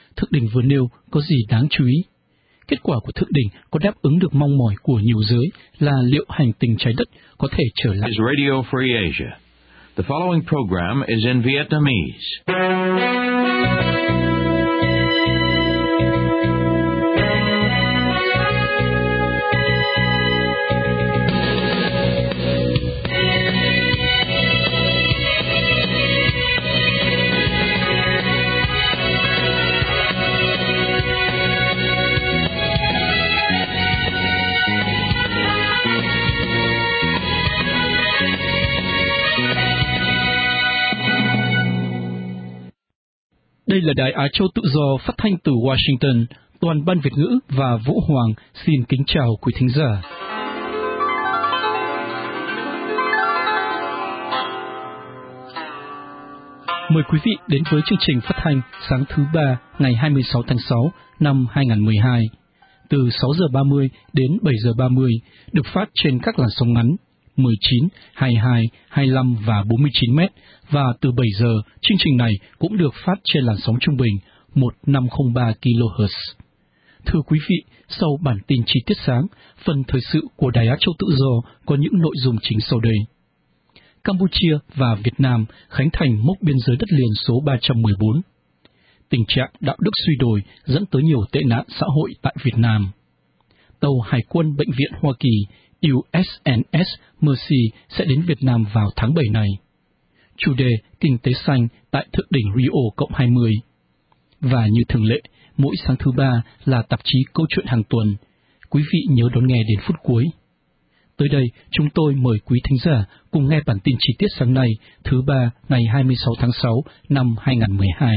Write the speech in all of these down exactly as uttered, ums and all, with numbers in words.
thượng đỉnh vừa nêu có gì đáng chú ý? Kết quả của thượng đỉnh có đáp ứng được mong mỏi của nhiều giới là liệu hành tinh trái đất có thể trở lại? Radio Free Asia. The following program is in Vietnamese. Đây là Đài Á Châu Tự Do phát thanh từ Washington. Toàn ban Việt ngữ và Vũ Hoàng xin kính chào quý thính giả. Mời quý vị đến với chương trình phát thanh sáng thứ ba ngày hai mươi sáu tháng sáu năm hai nghìn không trăm mười hai, từ sáu giờ ba mươi đến bảy giờ ba mươi, được phát trên các làn sóng ngắn mười chín, hai mươi hai, hai mươi lăm và bốn mươi chín mét, và từ bảy giờ, chương trình này cũng được phát trên làn sóng trung bình một nghìn năm trăm lẻ ba ki lô héc. Thưa quý vị, sau bản tin chi tiết sáng, phần thời sự của Đài Á Châu Tự Do có những nội dung chính sau đây. Campuchia và Việt Nam khánh thành mốc biên giới đất liền số ba trăm mười bốn. Tình trạng đạo đức suy đồi dẫn tới nhiều tệ nạn xã hội tại Việt Nam. Tàu Hải quân Bệnh viện Hoa Kỳ U S N S Mercy sẽ đến Việt Nam vào tháng bảy này. Chủ đề Kinh tế xanh tại Thượng đỉnh Rio cộng hai mươi. Và như thường lệ, mỗi sáng thứ ba là tạp chí Câu chuyện hàng tuần. Quý vị nhớ đón nghe đến phút cuối. Tới đây, chúng tôi mời quý thính giả cùng nghe bản tin chi tiết sáng nay, thứ ba ngày hai mươi sáu tháng sáu năm hai nghìn không trăm mười hai.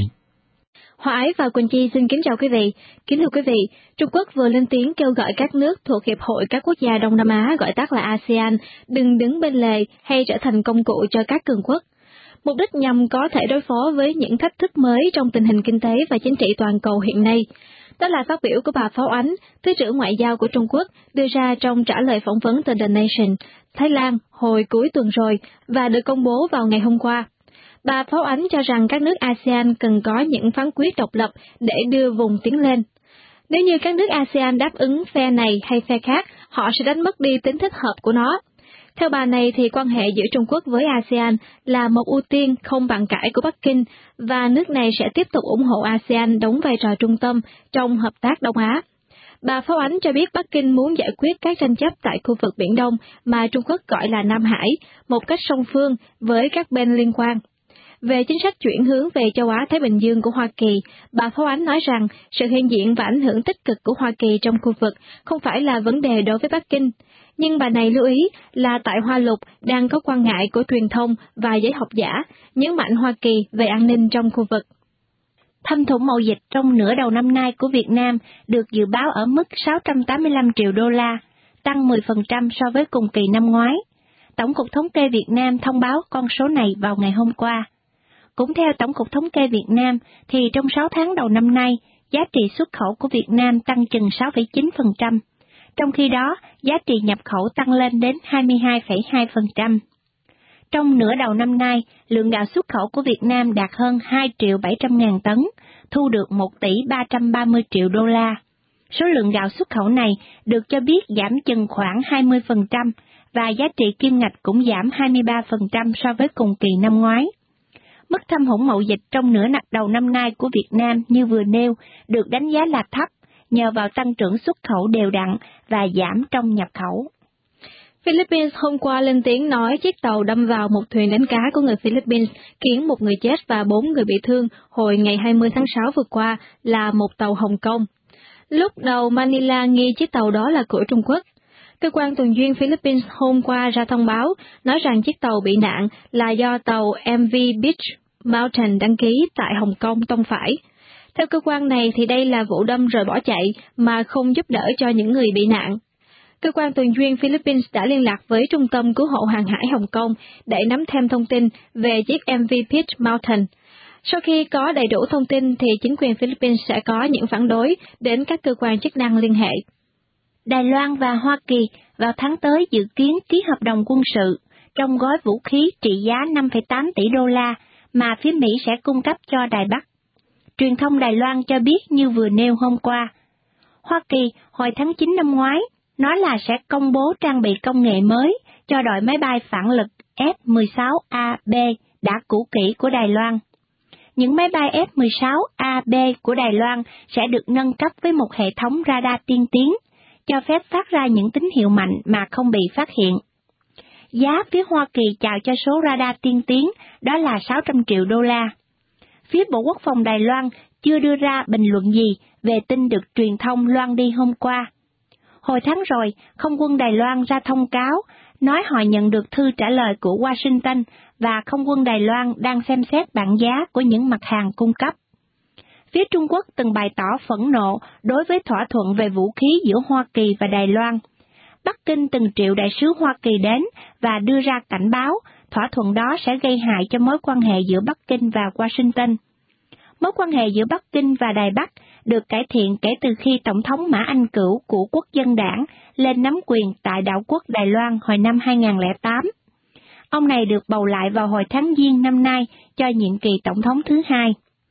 Hoa Ái và Quỳnh Chi xin kính chào quý vị. Kính thưa quý vị, Trung Quốc vừa lên tiếng kêu gọi các nước thuộc Hiệp hội các quốc gia Đông Nam Á, gọi tắt là a sê an, đừng đứng bên lề hay trở thành công cụ cho các cường quốc. Mục đích nhằm có thể đối phó với những thách thức mới trong tình hình kinh tế và chính trị toàn cầu hiện nay. Đó là phát biểu của bà Pháo Ánh, Thứ trưởng Ngoại giao của Trung Quốc, đưa ra trong trả lời phỏng vấn từ The Nation, Thái Lan hồi cuối tuần rồi và được công bố vào ngày hôm qua. Bà Pháo Ánh cho rằng các nước a sê an cần có những phán quyết độc lập để đưa vùng tiến lên. Nếu như các nước a sê an đáp ứng phe này hay phe khác, họ sẽ đánh mất đi tính thích hợp của nó. Theo bà này thì quan hệ giữa Trung Quốc với a sê an là một ưu tiên không bàn cãi của Bắc Kinh, và nước này sẽ tiếp tục ủng hộ a sê an đóng vai trò trung tâm trong hợp tác Đông Á. Bà Pháo Ánh cho biết Bắc Kinh muốn giải quyết các tranh chấp tại khu vực Biển Đông mà Trung Quốc gọi là Nam Hải, một cách song phương với các bên liên quan. Về chính sách chuyển hướng về châu Á-Thái Bình Dương của Hoa Kỳ, bà Pháo Ánh nói rằng sự hiện diện và ảnh hưởng tích cực của Hoa Kỳ trong khu vực không phải là vấn đề đối với Bắc Kinh. Nhưng bà này lưu ý là tại Hoa Lục đang có quan ngại của truyền thông và giới học giả, nhấn mạnh Hoa Kỳ về an ninh trong khu vực. Thâm thủng mậu dịch trong nửa đầu năm nay của Việt Nam được dự báo ở mức sáu trăm tám mươi lăm triệu đô la, tăng mười phần trăm so với cùng kỳ năm ngoái. Tổng cục Thống kê Việt Nam thông báo con số này vào ngày hôm qua. Cũng theo Tổng cục Thống kê Việt Nam, thì trong sáu tháng đầu năm nay, giá trị xuất khẩu của Việt Nam tăng chừng sáu phẩy chín phần trăm. Trong khi đó, giá trị nhập khẩu tăng lên đến hai mươi hai phẩy hai phần trăm. Trong nửa đầu năm nay, lượng gạo xuất khẩu của Việt Nam đạt hơn hai triệu bảy trăm ngàn tấn, thu được một tỷ ba trăm ba mươi triệu đô la. Số lượng gạo xuất khẩu này được cho biết giảm chừng khoảng hai mươi phần trăm, và giá trị kim ngạch cũng giảm hai mươi ba phần trăm so với cùng kỳ năm ngoái. Mức thâm hụt mậu dịch trong nửa đầu năm nay của Việt Nam như vừa nêu được đánh giá là thấp, nhờ vào tăng trưởng xuất khẩu đều đặn và giảm trong nhập khẩu. Philippines hôm qua lên tiếng nói chiếc tàu đâm vào một thuyền đánh cá của người Philippines, khiến một người chết và bốn người bị thương hồi ngày hai mươi tháng sáu vừa qua là một tàu Hồng Kông. Lúc đầu Manila nghi chiếc tàu đó là của Trung Quốc. Cơ quan tuần duyên Philippines hôm qua ra thông báo nói rằng chiếc tàu bị nạn là do tàu em vê Beach Mountain đăng ký tại Hồng Kông tông phải. Theo cơ quan này thì đây là vụ đâm rồi bỏ chạy mà không giúp đỡ cho những người bị nạn. Cơ quan tuần duyên Philippines đã liên lạc với Trung tâm Cứu hộ Hàng hải Hồng Kông để nắm thêm thông tin về chiếc em vê Beach Mountain. Sau khi có đầy đủ thông tin thì chính quyền Philippines sẽ có những phản đối đến các cơ quan chức năng liên hệ. Đài Loan và Hoa Kỳ vào tháng tới dự kiến ký hợp đồng quân sự trong gói vũ khí trị giá năm phẩy tám tỷ đô la mà phía Mỹ sẽ cung cấp cho Đài Bắc. truyền thông Đài Loan cho biết như vừa nêu hôm qua, Hoa Kỳ hồi tháng chín năm ngoái nói là sẽ công bố trang bị công nghệ mới cho đội máy bay phản lực F mười sáu A B đã cũ kỹ của Đài Loan. Những máy bay F mười sáu A B của Đài Loan sẽ được nâng cấp với một hệ thống radar tiên tiến, cho phép phát ra những tín hiệu mạnh mà không bị phát hiện. Giá phía Hoa Kỳ chào cho số radar tiên tiến đó là sáu trăm triệu đô la. Phía Bộ Quốc phòng Đài Loan chưa đưa ra bình luận gì về tin được truyền thông loan đi hôm qua. Hồi tháng rồi, Không quân Đài Loan ra thông cáo, nói họ nhận được thư trả lời của Washington và Không quân Đài Loan đang xem xét bảng giá của những mặt hàng cung cấp. Phía Trung Quốc từng bày tỏ phẫn nộ đối với thỏa thuận về vũ khí giữa Hoa Kỳ và Đài Loan. Bắc Kinh từng triệu đại sứ Hoa Kỳ đến và đưa ra cảnh báo thỏa thuận đó sẽ gây hại cho mối quan hệ giữa Bắc Kinh và Washington. Mối quan hệ giữa Bắc Kinh và Đài Bắc được cải thiện kể từ khi Tổng thống Mã Anh Cửu của Quốc dân đảng lên nắm quyền tại đảo quốc Đài Loan hồi năm hai không không tám. Ông này được bầu lại vào hồi tháng Giêng năm nay cho nhiệm kỳ Tổng thống thứ hai.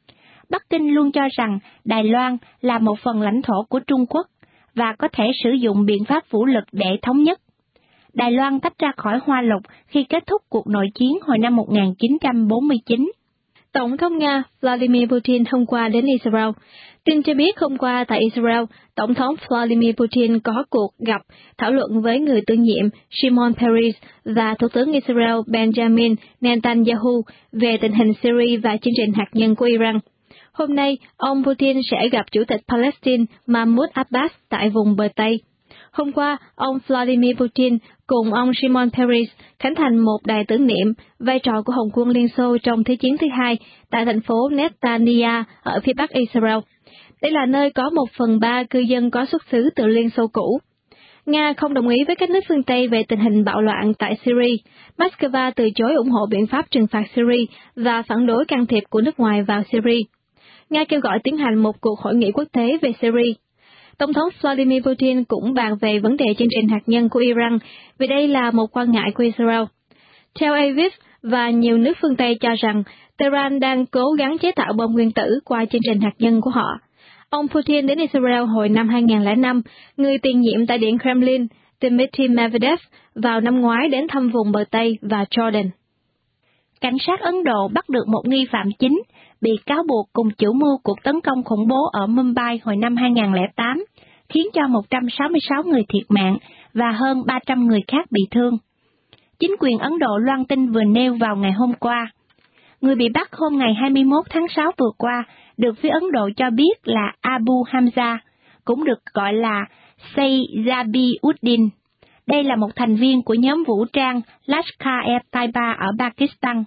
Bắc Kinh luôn cho rằng Đài Loan là một phần lãnh thổ của Trung Quốc và có thể sử dụng biện pháp vũ lực để thống nhất. Đài Loan tách ra khỏi Hoa Lục khi kết thúc cuộc nội chiến hồi năm một nghìn chín trăm bốn mươi chín. Tổng thống Nga Vladimir Putin hôm qua đến Israel. Tin cho biết hôm qua tại Israel, Tổng thống Vladimir Putin có cuộc gặp thảo luận với người tương nhiệm Shimon Peres và Thủ tướng Israel Benjamin Netanyahu về tình hình Syria và chương trình hạt nhân của Iran. Hôm nay, ông Putin sẽ gặp Chủ tịch Palestine Mahmoud Abbas tại vùng bờ Tây. Hôm qua, ông Vladimir Putin cùng ông Shimon Peres khánh thành một đài tưởng niệm vai trò của Hồng quân Liên Xô trong Thế chiến thứ hai tại thành phố Netanya ở phía bắc Israel. Đây là nơi có một phần ba cư dân có xuất xứ từ Liên Xô cũ. Nga không đồng ý với các nước phương Tây về tình hình bạo loạn tại Syria. Moscow từ chối ủng hộ biện pháp trừng phạt Syria và phản đối can thiệp của nước ngoài vào Syria. Nga kêu gọi tiến hành một cuộc hội nghị quốc tế về Syria. Tổng thống Vladimir Putin cũng bàn về vấn đề chương trình hạt nhân của Iran, vì đây là một quan ngại của Israel. Tel Aviv và nhiều nước phương Tây cho rằng Tehran đang cố gắng chế tạo bom nguyên tử qua chương trình hạt nhân của họ. Ông Putin đến Israel hồi năm hai không không năm, người tiền nhiệm tại Điện Kremlin, Dmitry Medvedev, vào năm ngoái đến thăm vùng bờ Tây và Jordan. Cảnh sát Ấn Độ bắt được một nghi phạm chính, bị cáo buộc cùng chủ mưu cuộc tấn công khủng bố ở Mumbai hồi năm hai không không tám, khiến cho một trăm sáu mươi sáu người thiệt mạng và hơn ba trăm người khác bị thương. Chính quyền Ấn Độ loan tin vừa nêu vào ngày hôm qua. Người bị bắt hôm ngày hai mươi mốt tháng sáu vừa qua được phía Ấn Độ cho biết là Abu Hamza, cũng được gọi là Seyzabi-ud-din. Đây là một thành viên của nhóm vũ trang Lashkar-e-Taiba ở Pakistan.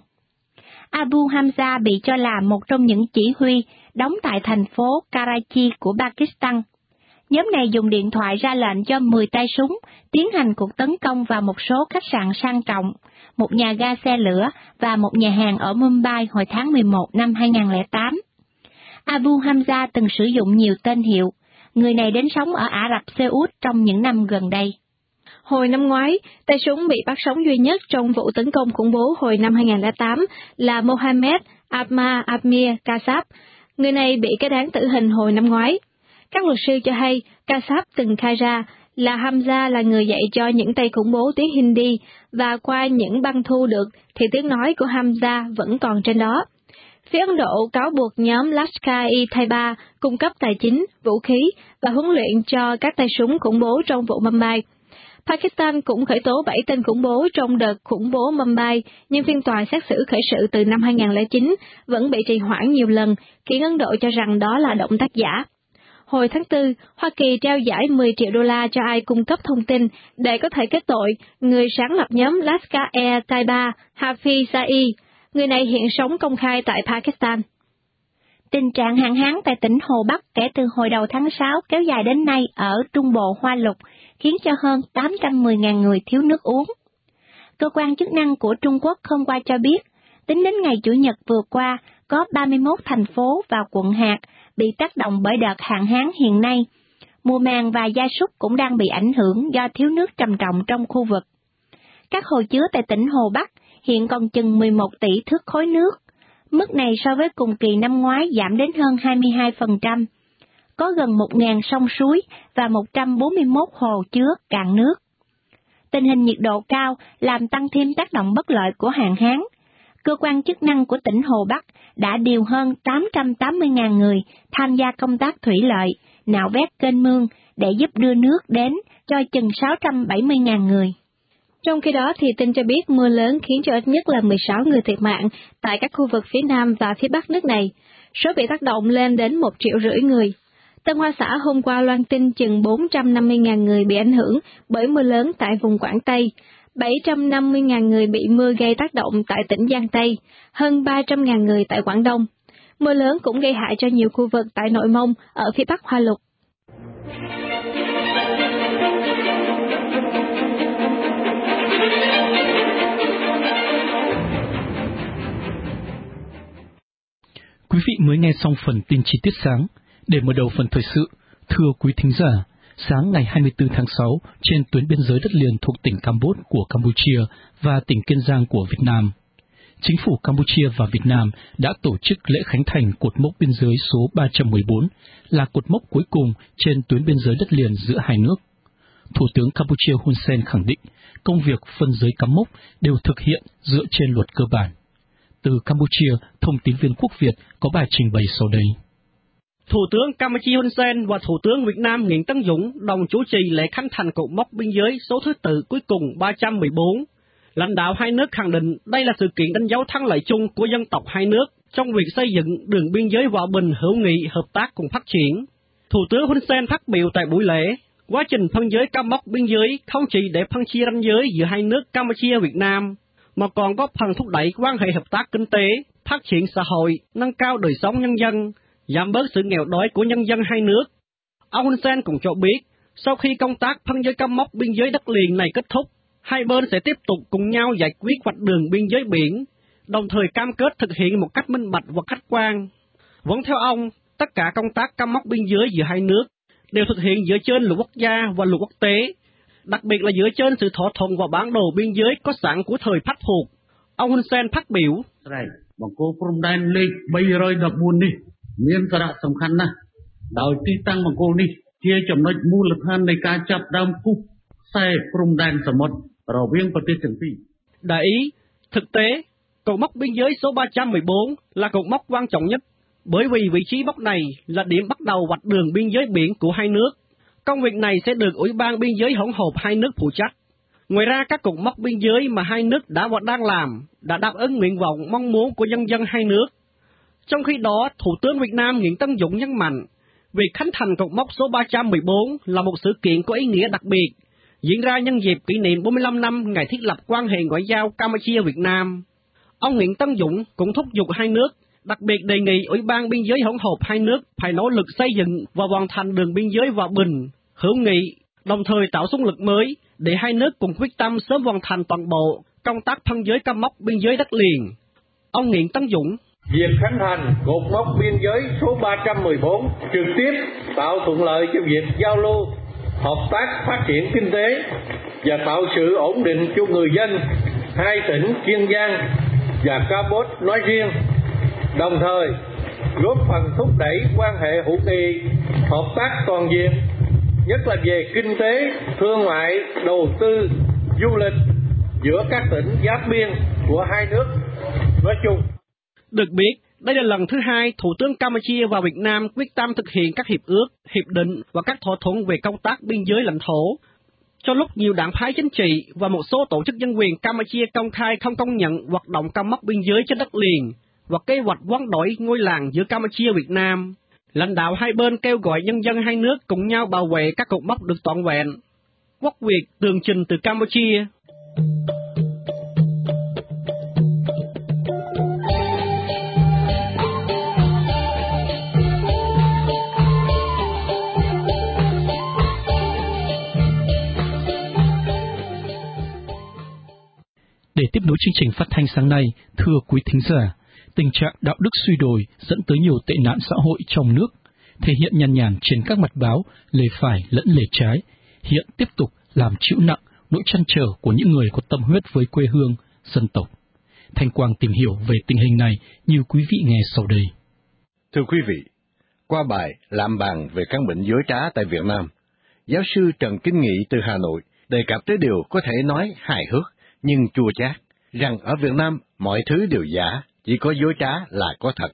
Abu Hamza bị cho là một trong những chỉ huy đóng tại thành phố Karachi của Pakistan. Nhóm này dùng điện thoại ra lệnh cho mười tay súng tiến hành cuộc tấn công vào một số khách sạn sang trọng, một nhà ga xe lửa và một nhà hàng ở Mumbai hồi tháng mười một năm hai không không tám. Abu Hamza từng sử dụng nhiều tên hiệu. Người này đến sống ở Ả Rập Xê Út trong những năm gần đây. Hồi năm ngoái, tay súng bị bắt sống duy nhất trong vụ tấn công khủng bố hồi năm hai không không tám là Mohammed Ahmad Amir Kasab. Người này bị kết án tử hình hồi năm ngoái. Các luật sư cho hay, Kasab từng khai ra là Hamza là người dạy cho những tay khủng bố tiếng Hindi, và qua những băng thu được thì tiếng nói của Hamza vẫn còn trên đó. Phía Ấn Độ cáo buộc nhóm Lashkar-e-Taiba cung cấp tài chính, vũ khí và huấn luyện cho các tay súng khủng bố trong vụ Mumbai. Pakistan cũng khởi tố bảy tên khủng bố trong đợt khủng bố Mumbai, nhưng phiên tòa xét xử khởi sự từ năm hai không không chín vẫn bị trì hoãn nhiều lần, khiến Ấn Độ cho rằng đó là động tác giả. Hồi tháng tư, Hoa Kỳ trao giải mười triệu đô la cho ai cung cấp thông tin để có thể kết tội người sáng lập nhóm Lashkar-e-Taiba Hafiz Saeed. Người này hiện sống công khai tại Pakistan. Tình trạng hạn hán tại tỉnh Hồ Bắc kể từ hồi đầu tháng sáu kéo dài đến nay ở Trung Bộ Hoa Lục, khiến cho hơn tám trăm mười nghìn người thiếu nước uống. Cơ quan chức năng của Trung Quốc hôm qua cho biết, tính đến ngày Chủ nhật vừa qua, có ba mươi mốt thành phố và quận hạt bị tác động bởi đợt hạn hán hiện nay. Mùa màng và gia súc cũng đang bị ảnh hưởng do thiếu nước trầm trọng trong khu vực. Các hồ chứa tại tỉnh Hồ Bắc hiện còn chừng mười một tỷ thước khối nước. Mức này so với cùng kỳ năm ngoái giảm đến hơn hai mươi hai phần trăm. Có gần một nghìn sông suối và một trăm bốn mươi mốt hồ chứa cạn nước. Tình hình nhiệt độ cao làm tăng thêm tác động bất lợi của hạn hán. Cơ quan chức năng của tỉnh Hồ Bắc đã điều hơn tám trăm tám mươi nghìn người tham gia công tác thủy lợi, nạo vét kênh mương để giúp đưa nước đến cho chừng sáu trăm bảy mươi nghìn người. Trong khi đó, thì tin cho biết mưa lớn khiến cho ít nhất là mười sáu người thiệt mạng tại các khu vực phía Nam và phía Bắc nước này. Số bị tác động lên đến một triệu rưỡi người. Tân Hoa Xã hôm qua loan tin chừng bốn trăm năm mươi nghìn người bị ảnh hưởng bởi mưa lớn tại vùng Quảng Tây, bảy trăm năm mươi nghìn người bị mưa gây tác động tại tỉnh Giang Tây, hơn ba trăm nghìn người tại Quảng Đông. Mưa lớn cũng gây hại cho nhiều khu vực tại Nội Mông ở phía Bắc Hoa Lục. Quý vị mới nghe xong phần tin chi tiết sáng. Để mở đầu phần thời sự, thưa quý thính giả, sáng ngày hai mươi tư tháng sáu, trên tuyến biên giới đất liền thuộc tỉnh Campuchia của Campuchia và tỉnh Kiên Giang của Việt Nam, chính phủ Campuchia và Việt Nam đã tổ chức lễ khánh thành cột mốc biên giới số ba trăm mười bốn, là cột mốc cuối cùng trên tuyến biên giới đất liền giữa hai nước. Thủ tướng Campuchia Hun Sen khẳng định, công việc phân giới cắm mốc đều thực hiện dựa trên luật cơ bản. Từ Campuchia, thông tín viên Quốc Việt có bài trình bày sau đây. Thủ tướng Campuchia Hun Sen và Thủ tướng Việt Nam Nguyễn Tấn Dũng đồng chủ trì lễ khánh thành cột mốc biên giới số thứ tự cuối cùng ba trăm mười bốn. Lãnh đạo hai nước khẳng định đây là sự kiện đánh dấu thắng lợi chung của dân tộc hai nước trong việc xây dựng đường biên giới hòa bình, hữu nghị, hợp tác cùng phát triển. Thủ tướng Hun Sen phát biểu tại buổi lễ, quá trình phân giới cắm mốc biên giới không chỉ để phân chia ranh giới giữa hai nước Campuchia Việt Nam, mà còn góp phần thúc đẩy quan hệ hợp tác kinh tế, phát triển xã hội, nâng cao đời sống nhân dân, giảm bớt sự nghèo đói của nhân dân hai nước. Ông Hun Sen cũng cho biết, sau khi công tác phân giới cắm mốc biên giới đất liền này kết thúc, hai bên sẽ tiếp tục cùng nhau giải quyết vạch đường biên giới biển, đồng thời cam kết thực hiện một cách minh bạch và khách quan. Vẫn theo ông, tất cả công tác cắm mốc biên giới giữa hai nước đều thực hiện dựa trên luật quốc gia và luật quốc tế, đặc biệt là dựa trên sự thỏa thuận và bản đồ biên giới có sẵn của thời Pháp thuộc. Ông Hun Sen phát biểu, bằng cô Promdan Lake ba trăm mười bốnនេះមានសារៈសំខាន់ណាស់ដោយទីតាំងបង្គោលនេះជាចំណុចមូលដ្ឋាននៃការចាប់ដើមគូសខ្សែព្រំដែនសមុទ្ររវាងប្រទេសទាំងពីរ. Đại ý, thực tế, cột mốc biên giới số ba trăm mười bốn là cột mốc quan trọng nhất, bởi vì vị trí mốc này là điểm bắt đầu vạch đường biên giới biển của hai nước. Công việc này sẽ được Ủy ban biên giới hỗn hợp hai nước phụ trách. Ngoài ra, các cột mốc biên giới mà hai nước đã và đang làm đã đáp ứng nguyện vọng mong muốn của nhân dân hai nước. Trong khi đó, Thủ tướng Việt Nam Nguyễn Tấn Dũng nhấn mạnh, việc khánh thành cột mốc số ba trăm mười bốn là một sự kiện có ý nghĩa đặc biệt, diễn ra nhân dịp kỷ niệm bốn mươi lăm năm ngày thiết lập quan hệ ngoại giao Campuchia-Việt Nam. Ông Nguyễn Tấn Dũng cũng thúc giục hai nước, đặc biệt đề nghị Ủy ban biên giới hỗn hợp hai nước phải nỗ lực xây dựng và hoàn thành đường biên giới hòa bình, hữu nghị, đồng thời tạo xung lực mới để hai nước cùng quyết tâm sớm hoàn thành toàn bộ công tác phân giới cắm mốc biên giới đất liền. Ông Nguyễn Tấn Dũng, việc khánh thành cột mốc biên giới số ba trăm mười bốn trực tiếp tạo thuận lợi cho việc giao lưu, hợp tác phát triển kinh tế và tạo sự ổn định cho người dân hai tỉnh Kiên Giang và Campuchia nói riêng, đồng thời góp phần thúc đẩy quan hệ hữu nghị, hợp tác toàn diện, nhất là về kinh tế, thương mại, đầu tư, du lịch giữa các tỉnh giáp biên của hai nước nói chung. Được biết, đây là lần thứ hai Thủ tướng Campuchia và Việt Nam quyết tâm thực hiện các hiệp ước, hiệp định và các thỏa thuận về công tác biên giới lãnh thổ. Trong lúc nhiều đảng phái chính trị và một số tổ chức nhân quyền Campuchia công khai không công nhận hoạt động cắm mốc biên giới trên đất liền và kế hoạch hoán đổi ngôi làng giữa Campuchia và Việt Nam, lãnh đạo hai bên kêu gọi nhân dân hai nước cùng nhau bảo vệ các cột mốc được trọn vẹn. Quốc Việt tường trình từ Campuchia. Để tiếp nối chương trình phát thanh sáng nay, thưa quý thính giả, tình trạng đạo đức suy đồi dẫn tới nhiều tệ nạn xã hội trong nước, thể hiện nhàn nhản trên các mặt báo, lề phải lẫn lề trái, hiện tiếp tục làm chịu nặng nỗi trăn trở của những người có tâm huyết với quê hương, dân tộc. Thanh Quang tìm hiểu về tình hình này như quý vị nghe sau đây. Thưa quý vị, qua bài Lạm bàn về căn bệnh dối trá tại Việt Nam, giáo sư Trần Kính Nghị từ Hà Nội đề cập tới điều có thể nói hài hước nhưng chua chát, rằng ở Việt Nam mọi thứ đều giả, chỉ có dối trá là có thật.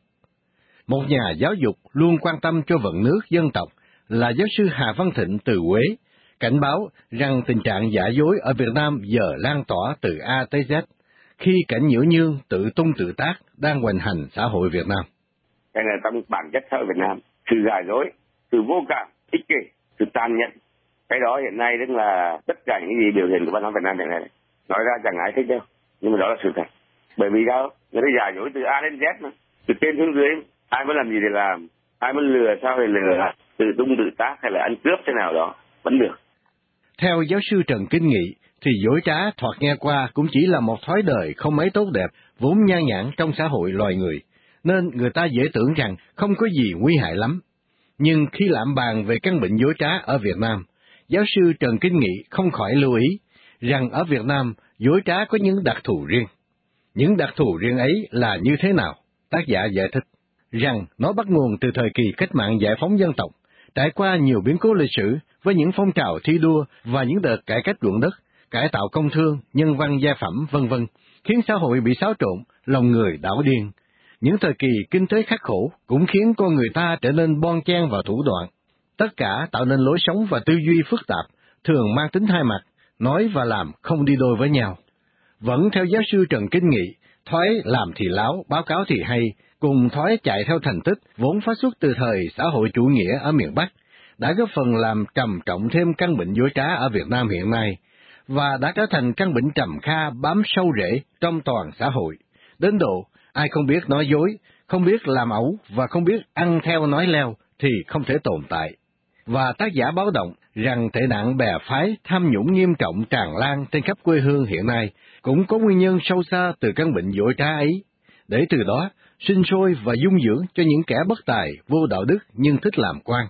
Một nhà giáo dục luôn quan tâm cho vận nước dân tộc là giáo sư Hà Văn Thịnh từ Huế, cảnh báo rằng tình trạng giả dối ở Việt Nam giờ lan tỏa từ A tới Z, khi cảnh nhiễu nhương tự tung tự tác đang hoành hành xã hội Việt Nam. Đây là trong bản chất xã hội Việt Nam, sự giả dối, sự vô cảm, ích kỷ, sự tàn nhẫn. Cái đó hiện nay tức là tất cả những gì biểu hiện của văn hóa Việt Nam hiện nay. Nói ra chẳng ai thích đâu, nhưng mà đó là sự thật. Bởi vì sao? Người ta giả dối từ A đến Z mà, từ trên xuống dưới, ai muốn làm gì thì làm, ai muốn lừa sao thì lừa, tự tung tự tác hay là ăn cướp thế nào đó, vẫn được. Theo giáo sư Trần Kính Nghị, thì dối trá thoạt nghe qua cũng chỉ là một thói đời không mấy tốt đẹp, vốn nhan nhản trong xã hội loài người, nên người ta dễ tưởng rằng không có gì nguy hại lắm. Nhưng khi lạm bàn về căn bệnh dối trá ở Việt Nam, giáo sư Trần Kính Nghị không khỏi lưu ý rằng ở Việt Nam dối trá có những đặc thù riêng. Những đặc thù riêng ấy là như thế nào? Tác giả giải thích rằng nó bắt nguồn từ thời kỳ cách mạng giải phóng dân tộc, trải qua nhiều biến cố lịch sử với những phong trào thi đua và những đợt cải cách ruộng đất, cải tạo công thương, nhân văn gia phẩm vân vân, khiến xã hội bị xáo trộn, lòng người đảo điên. Những thời kỳ kinh tế khắc khổ cũng khiến con người ta trở nên bon chen vào thủ đoạn. Tất cả tạo nên lối sống và tư duy phức tạp, thường mang tính hai mặt, nói và làm không đi đôi với nhau. Vẫn theo giáo sư Trần Kính Nghị, thói làm thì láo, báo cáo thì hay, cùng thói chạy theo thành tích vốn phát xuất từ thời xã hội chủ nghĩa ở miền Bắc, đã góp phần làm trầm trọng thêm căn bệnh dối trá ở Việt Nam hiện nay, và đã trở thành căn bệnh trầm kha bám sâu rễ trong toàn xã hội, đến độ ai không biết nói dối, không biết làm ẩu và không biết ăn theo nói leo thì không thể tồn tại. Và tác giả báo động rằng tệ nạn bè phái tham nhũng nghiêm trọng tràn lan trên khắp quê hương hiện nay cũng có nguyên nhân sâu xa từ căn bệnh dối trá ấy, để từ đó sinh sôi và dung dưỡng cho những kẻ bất tài, vô đạo đức nhưng thích làm quan.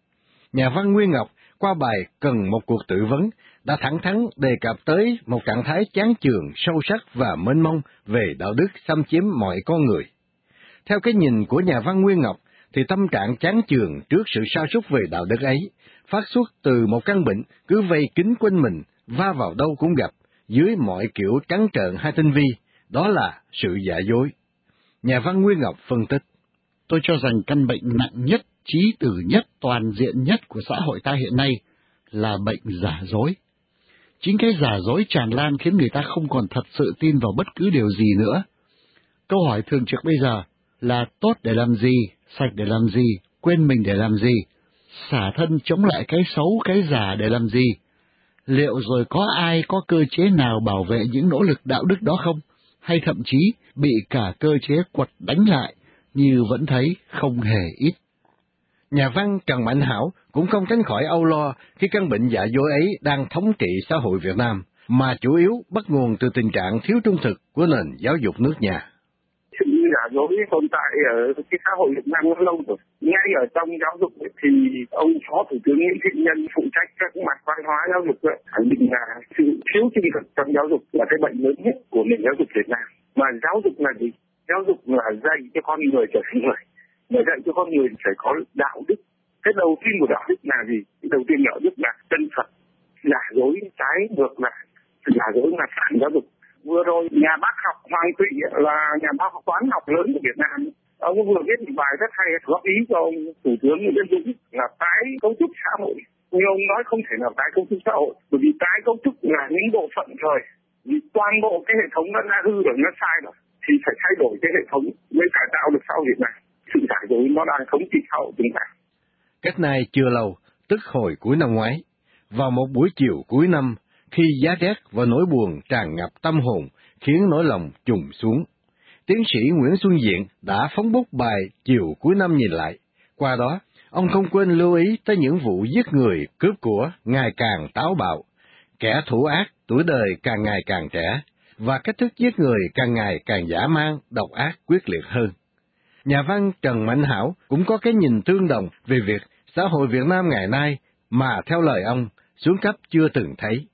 Nhà văn Nguyên Ngọc qua bài Cần một cuộc tự vấn đã thẳng thắn đề cập tới một trạng thái chán chường, sâu sắc và mênh mông về đạo đức xâm chiếm mọi con người. Theo cái nhìn của nhà văn Nguyên Ngọc, thì tâm trạng chán chường trước sự sa sút về đạo đức ấy phát xuất từ một căn bệnh cứ vây kín quanh mình, va vào đâu cũng gặp, dưới mọi kiểu trắng trợn hay tinh vi, đó là sự giả dối. Nhà văn Nguyên Ngọc phân tích: Tôi cho rằng căn bệnh nặng nhất, chí tử nhất, toàn diện nhất của xã hội ta hiện nay là bệnh giả dối. Chính cái giả dối tràn lan khiến người ta không còn thật sự tin vào bất cứ điều gì nữa. Câu hỏi thường trực bây giờ là tốt để làm gì, sạch để làm gì, quên mình để làm gì, xả thân chống lại cái xấu, cái giả để làm gì? Liệu rồi có ai có cơ chế nào bảo vệ những nỗ lực đạo đức đó không? Hay thậm chí bị cả cơ chế quật đánh lại, như vẫn thấy không hề ít. Nhà văn Trần Mạnh Hảo cũng không tránh khỏi âu lo khi căn bệnh giả dối ấy đang thống trị xã hội Việt Nam, mà chủ yếu bắt nguồn từ tình trạng thiếu trung thực của nền giáo dục nước nhà. Sự giả dối tồn tại ở cái xã hội Việt Nam rất lâu rồi. Ngay ở trong giáo dục thì ông Phó Thủ tướng Nguyễn Thiện Nhân phụ trách các mặt văn hóa giáo dục khẳng định là sự thiếu trung thực trong giáo dục là cái bệnh lớn nhất của nền giáo dục Việt Nam. Mà giáo dục là gì? Giáo dục là dạy cho con người trở thành người. Để dạy cho con người phải có đạo đức. Cái đầu tiên của đạo đức là gì? Cái đầu tiên đạo đức là chân thật. Giả dối trái ngược lại, giả dối là phản giáo dục. Vừa rồi nhà bác học Hoàng Tụy là nhà bác học toán học lớn của Việt Nam, ông vừa viết một bài rất hay góp ý cho ông Thủ tướng Nguyễn Tấn Dũng là tái cấu trúc xã hội. Nhưng ông nói không thể nào tái cấu trúc xã hội, bởi vì tái cấu trúc là những bộ phận rồi, vì toàn bộ cái hệ thống nó đã hư rồi, nó sai rồi, thì phải thay đổi cái hệ thống mới cải tạo được xã hội Việt Nam. Sự giả dối nó đang thống trị xã hội chúng ta. Cách này chưa lâu, tức hồi cuối năm ngoái, vào một buổi chiều cuối năm, khi giá rét và nỗi buồn tràn ngập tâm hồn, khiến nỗi lòng trùng xuống, tiến sĩ Nguyễn Xuân Diện đã phóng bút bài Chiều cuối năm nhìn lại. Qua đó, ông không quên lưu ý tới những vụ giết người, cướp của ngày càng táo bạo, kẻ thủ ác tuổi đời càng ngày càng trẻ, và cách thức giết người càng ngày càng dã man, độc ác, quyết liệt hơn. Nhà văn Trần Mạnh Hảo cũng có cái nhìn tương đồng về việc xã hội Việt Nam ngày nay mà theo lời ông xuống cấp chưa từng thấy.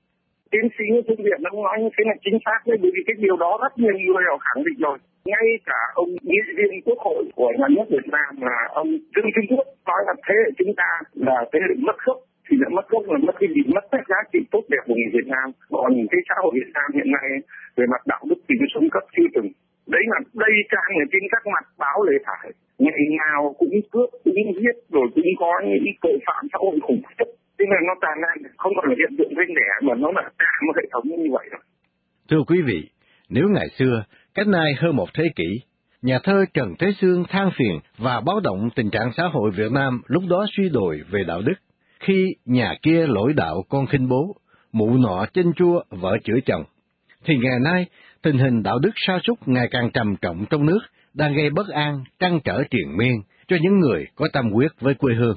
tiến sĩ Nguyễn Xuân Viện ông nói như thế là chính xác đấy, bởi vì cái điều đó rất nhiều người họ khẳng định rồi. Ngay cả ông nghị viên quốc hội của nhà nước Việt Nam là ông Dương Trung Quốc nói là thế hệ chúng ta là thế hệ mất gốc, thì đã mất gốc là mất cái gì, mất các giá trị tốt đẹp của người Việt Nam. Còn cái xã hội Việt Nam hiện nay về mặt đạo đức thì nó xuống cấp chưa từng. Đấy là đây trang ở trên các mặt báo Lê Thải, ngày nào cũng cướp, cũng giết, rồi cũng có những tội phạm xã hội khủng khiếp. Thế nên nó tràn lan, không còn là hiện tượng riêng lẻ mà nó là cả một hệ thống như vậy rồi. Thưa quý vị, nếu ngày xưa, cách nay hơn một thế kỷ, nhà thơ Trần Thế Sương than phiền và báo động tình trạng xã hội Việt Nam lúc đó suy đồi về đạo đức, khi nhà kia lỗi đạo con khinh bố, mụ nọ chênh chua vợ chửi chồng, thì ngày nay tình hình đạo đức sa sút ngày càng trầm trọng trong nước đang gây bất an, trăn trở triền miên cho những người có tâm huyết với quê hương.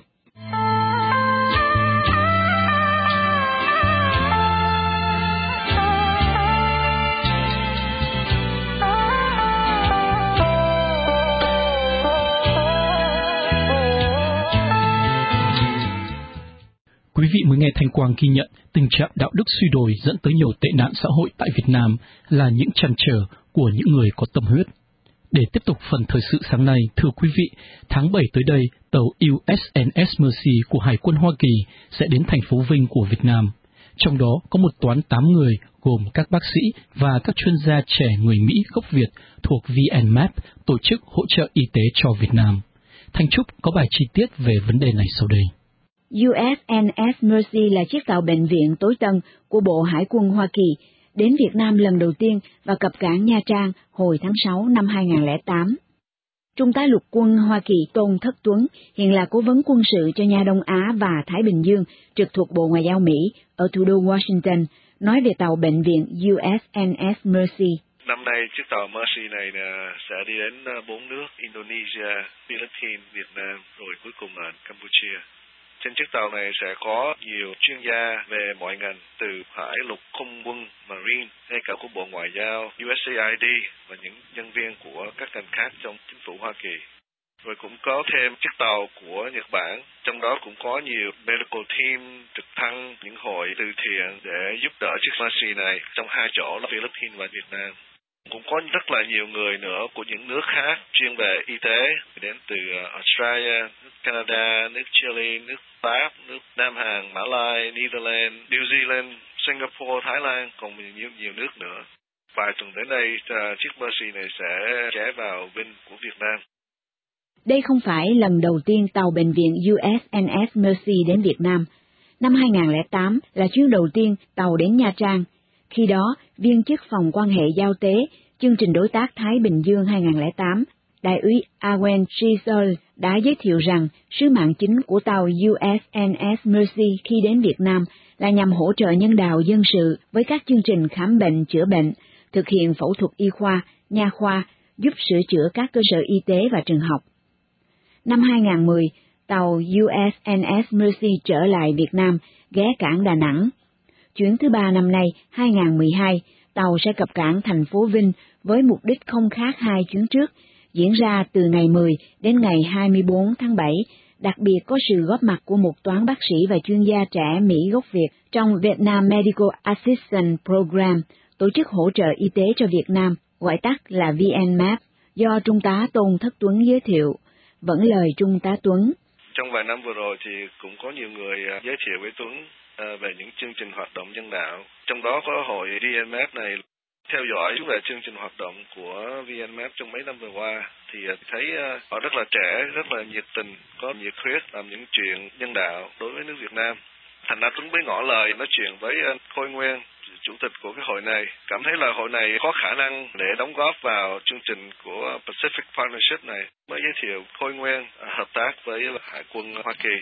Quý vị mới nghe Thanh Quang ghi nhận tình trạng đạo đức suy đồi dẫn tới nhiều tệ nạn xã hội tại Việt Nam là những trăn trở của những người có tâm huyết. Để tiếp tục phần thời sự sáng nay, thưa quý vị, tháng bảy tới đây, tàu u ét en ét Mercy của Hải quân Hoa Kỳ sẽ đến thành phố Vinh của Việt Nam. Trong đó có một toán tám người gồm các bác sĩ và các chuyên gia trẻ người Mỹ gốc Việt thuộc vê en mép, tổ chức hỗ trợ y tế cho Việt Nam. Thanh Trúc có bài chi tiết về vấn đề này sau đây. u ét en ét Mercy là chiếc tàu bệnh viện tối tân của Bộ Hải quân Hoa Kỳ, đến Việt Nam lần đầu tiên và cập cảng Nha Trang hồi tháng sáu năm hai nghìn không trăm lẻ tám. Trung tá lục quân Hoa Kỳ Tôn Thất Tuấn hiện là cố vấn quân sự cho Nha Đông Á và Thái Bình Dương trực thuộc Bộ Ngoại giao Mỹ ở thủ đô Washington, nói về tàu bệnh viện u ét en ét Mercy. Năm nay chiếc tàu Mercy này sẽ đi đến bốn nước Indonesia, Philippines, Việt Nam, rồi cuối cùng là Campuchia. Trên chiếc tàu này sẽ có nhiều chuyên gia về mọi ngành, từ hải lục, không quân, marine, hay cả của Bộ Ngoại giao, u ét a i đê và những nhân viên của các ngành khác trong chính phủ Hoa Kỳ. Rồi cũng có thêm chiếc tàu của Nhật Bản, trong đó cũng có nhiều medical team, trực thăng, những hội từ thiện để giúp đỡ chiếc Mercy này trong hai chỗ là Philippines và Việt Nam. Cũng có rất là nhiều người nữa của những nước khác chuyên về y tế, đến từ Australia, nước Canada, nước Chile, nước Pháp, nước Nam Hàn, Mã Lai, Netherlands, New Zealand, Singapore, Thái Lan, còn nhiều nhiều nước nữa. Vài tuần tới đây, chiếc Mercy này sẽ ghé vào Vinh của Việt Nam. Đây không phải lần đầu tiên tàu bệnh viện u ét en ét Mercy đến Việt Nam. Năm hai nghìn không trăm lẻ tám là chuyến đầu tiên tàu đến Nha Trang. Khi đó, viên chức phòng quan hệ giao tế, chương trình đối tác Thái Bình Dương hai nghìn không trăm lẻ tám, đại úy Owen Chisel đã giới thiệu rằng sứ mạng chính của tàu u ét en ét Mercy khi đến Việt Nam là nhằm hỗ trợ nhân đạo dân sự với các chương trình khám bệnh, chữa bệnh, thực hiện phẫu thuật y khoa, nha khoa, giúp sửa chữa các cơ sở y tế và trường học. Năm hai nghìn không trăm mười, tàu u ét en ét Mercy trở lại Việt Nam, ghé cảng Đà Nẵng. Chuyến thứ ba năm nay, hai nghìn không trăm mười hai, tàu sẽ cập cảng thành phố Vinh với mục đích không khác hai chuyến trước, diễn ra từ ngày mười đến ngày hai mươi bốn tháng bảy, đặc biệt có sự góp mặt của một toán bác sĩ và chuyên gia trẻ Mỹ gốc Việt trong Vietnam Medical Assistance Program, tổ chức hỗ trợ y tế cho Việt Nam, gọi tắt là vê en mép, do Trung tá Tôn Thất Tuấn giới thiệu. Vẫn lời Trung tá Tuấn. Trong vài năm vừa rồi thì cũng có nhiều người giới thiệu với Tuấn về những chương trình hoạt động nhân đạo. Trong đó có hội vê en mép này. Theo dõi về chương trình hoạt động của vê en mép trong mấy năm vừa qua thì thấy họ rất là trẻ, rất là nhiệt tình, có nhiệt huyết làm những chuyện nhân đạo đối với nước Việt Nam. Thành ra Tuấn mới ngỏ lời nói chuyện với Khôi Nguyên, chủ tịch của cái hội này, cảm thấy là hội này có khả năng để đóng góp vào chương trình của Pacific Partnership này, mới giới thiệu Khôi Nguyên hợp tác với Hải quân Hoa Kỳ.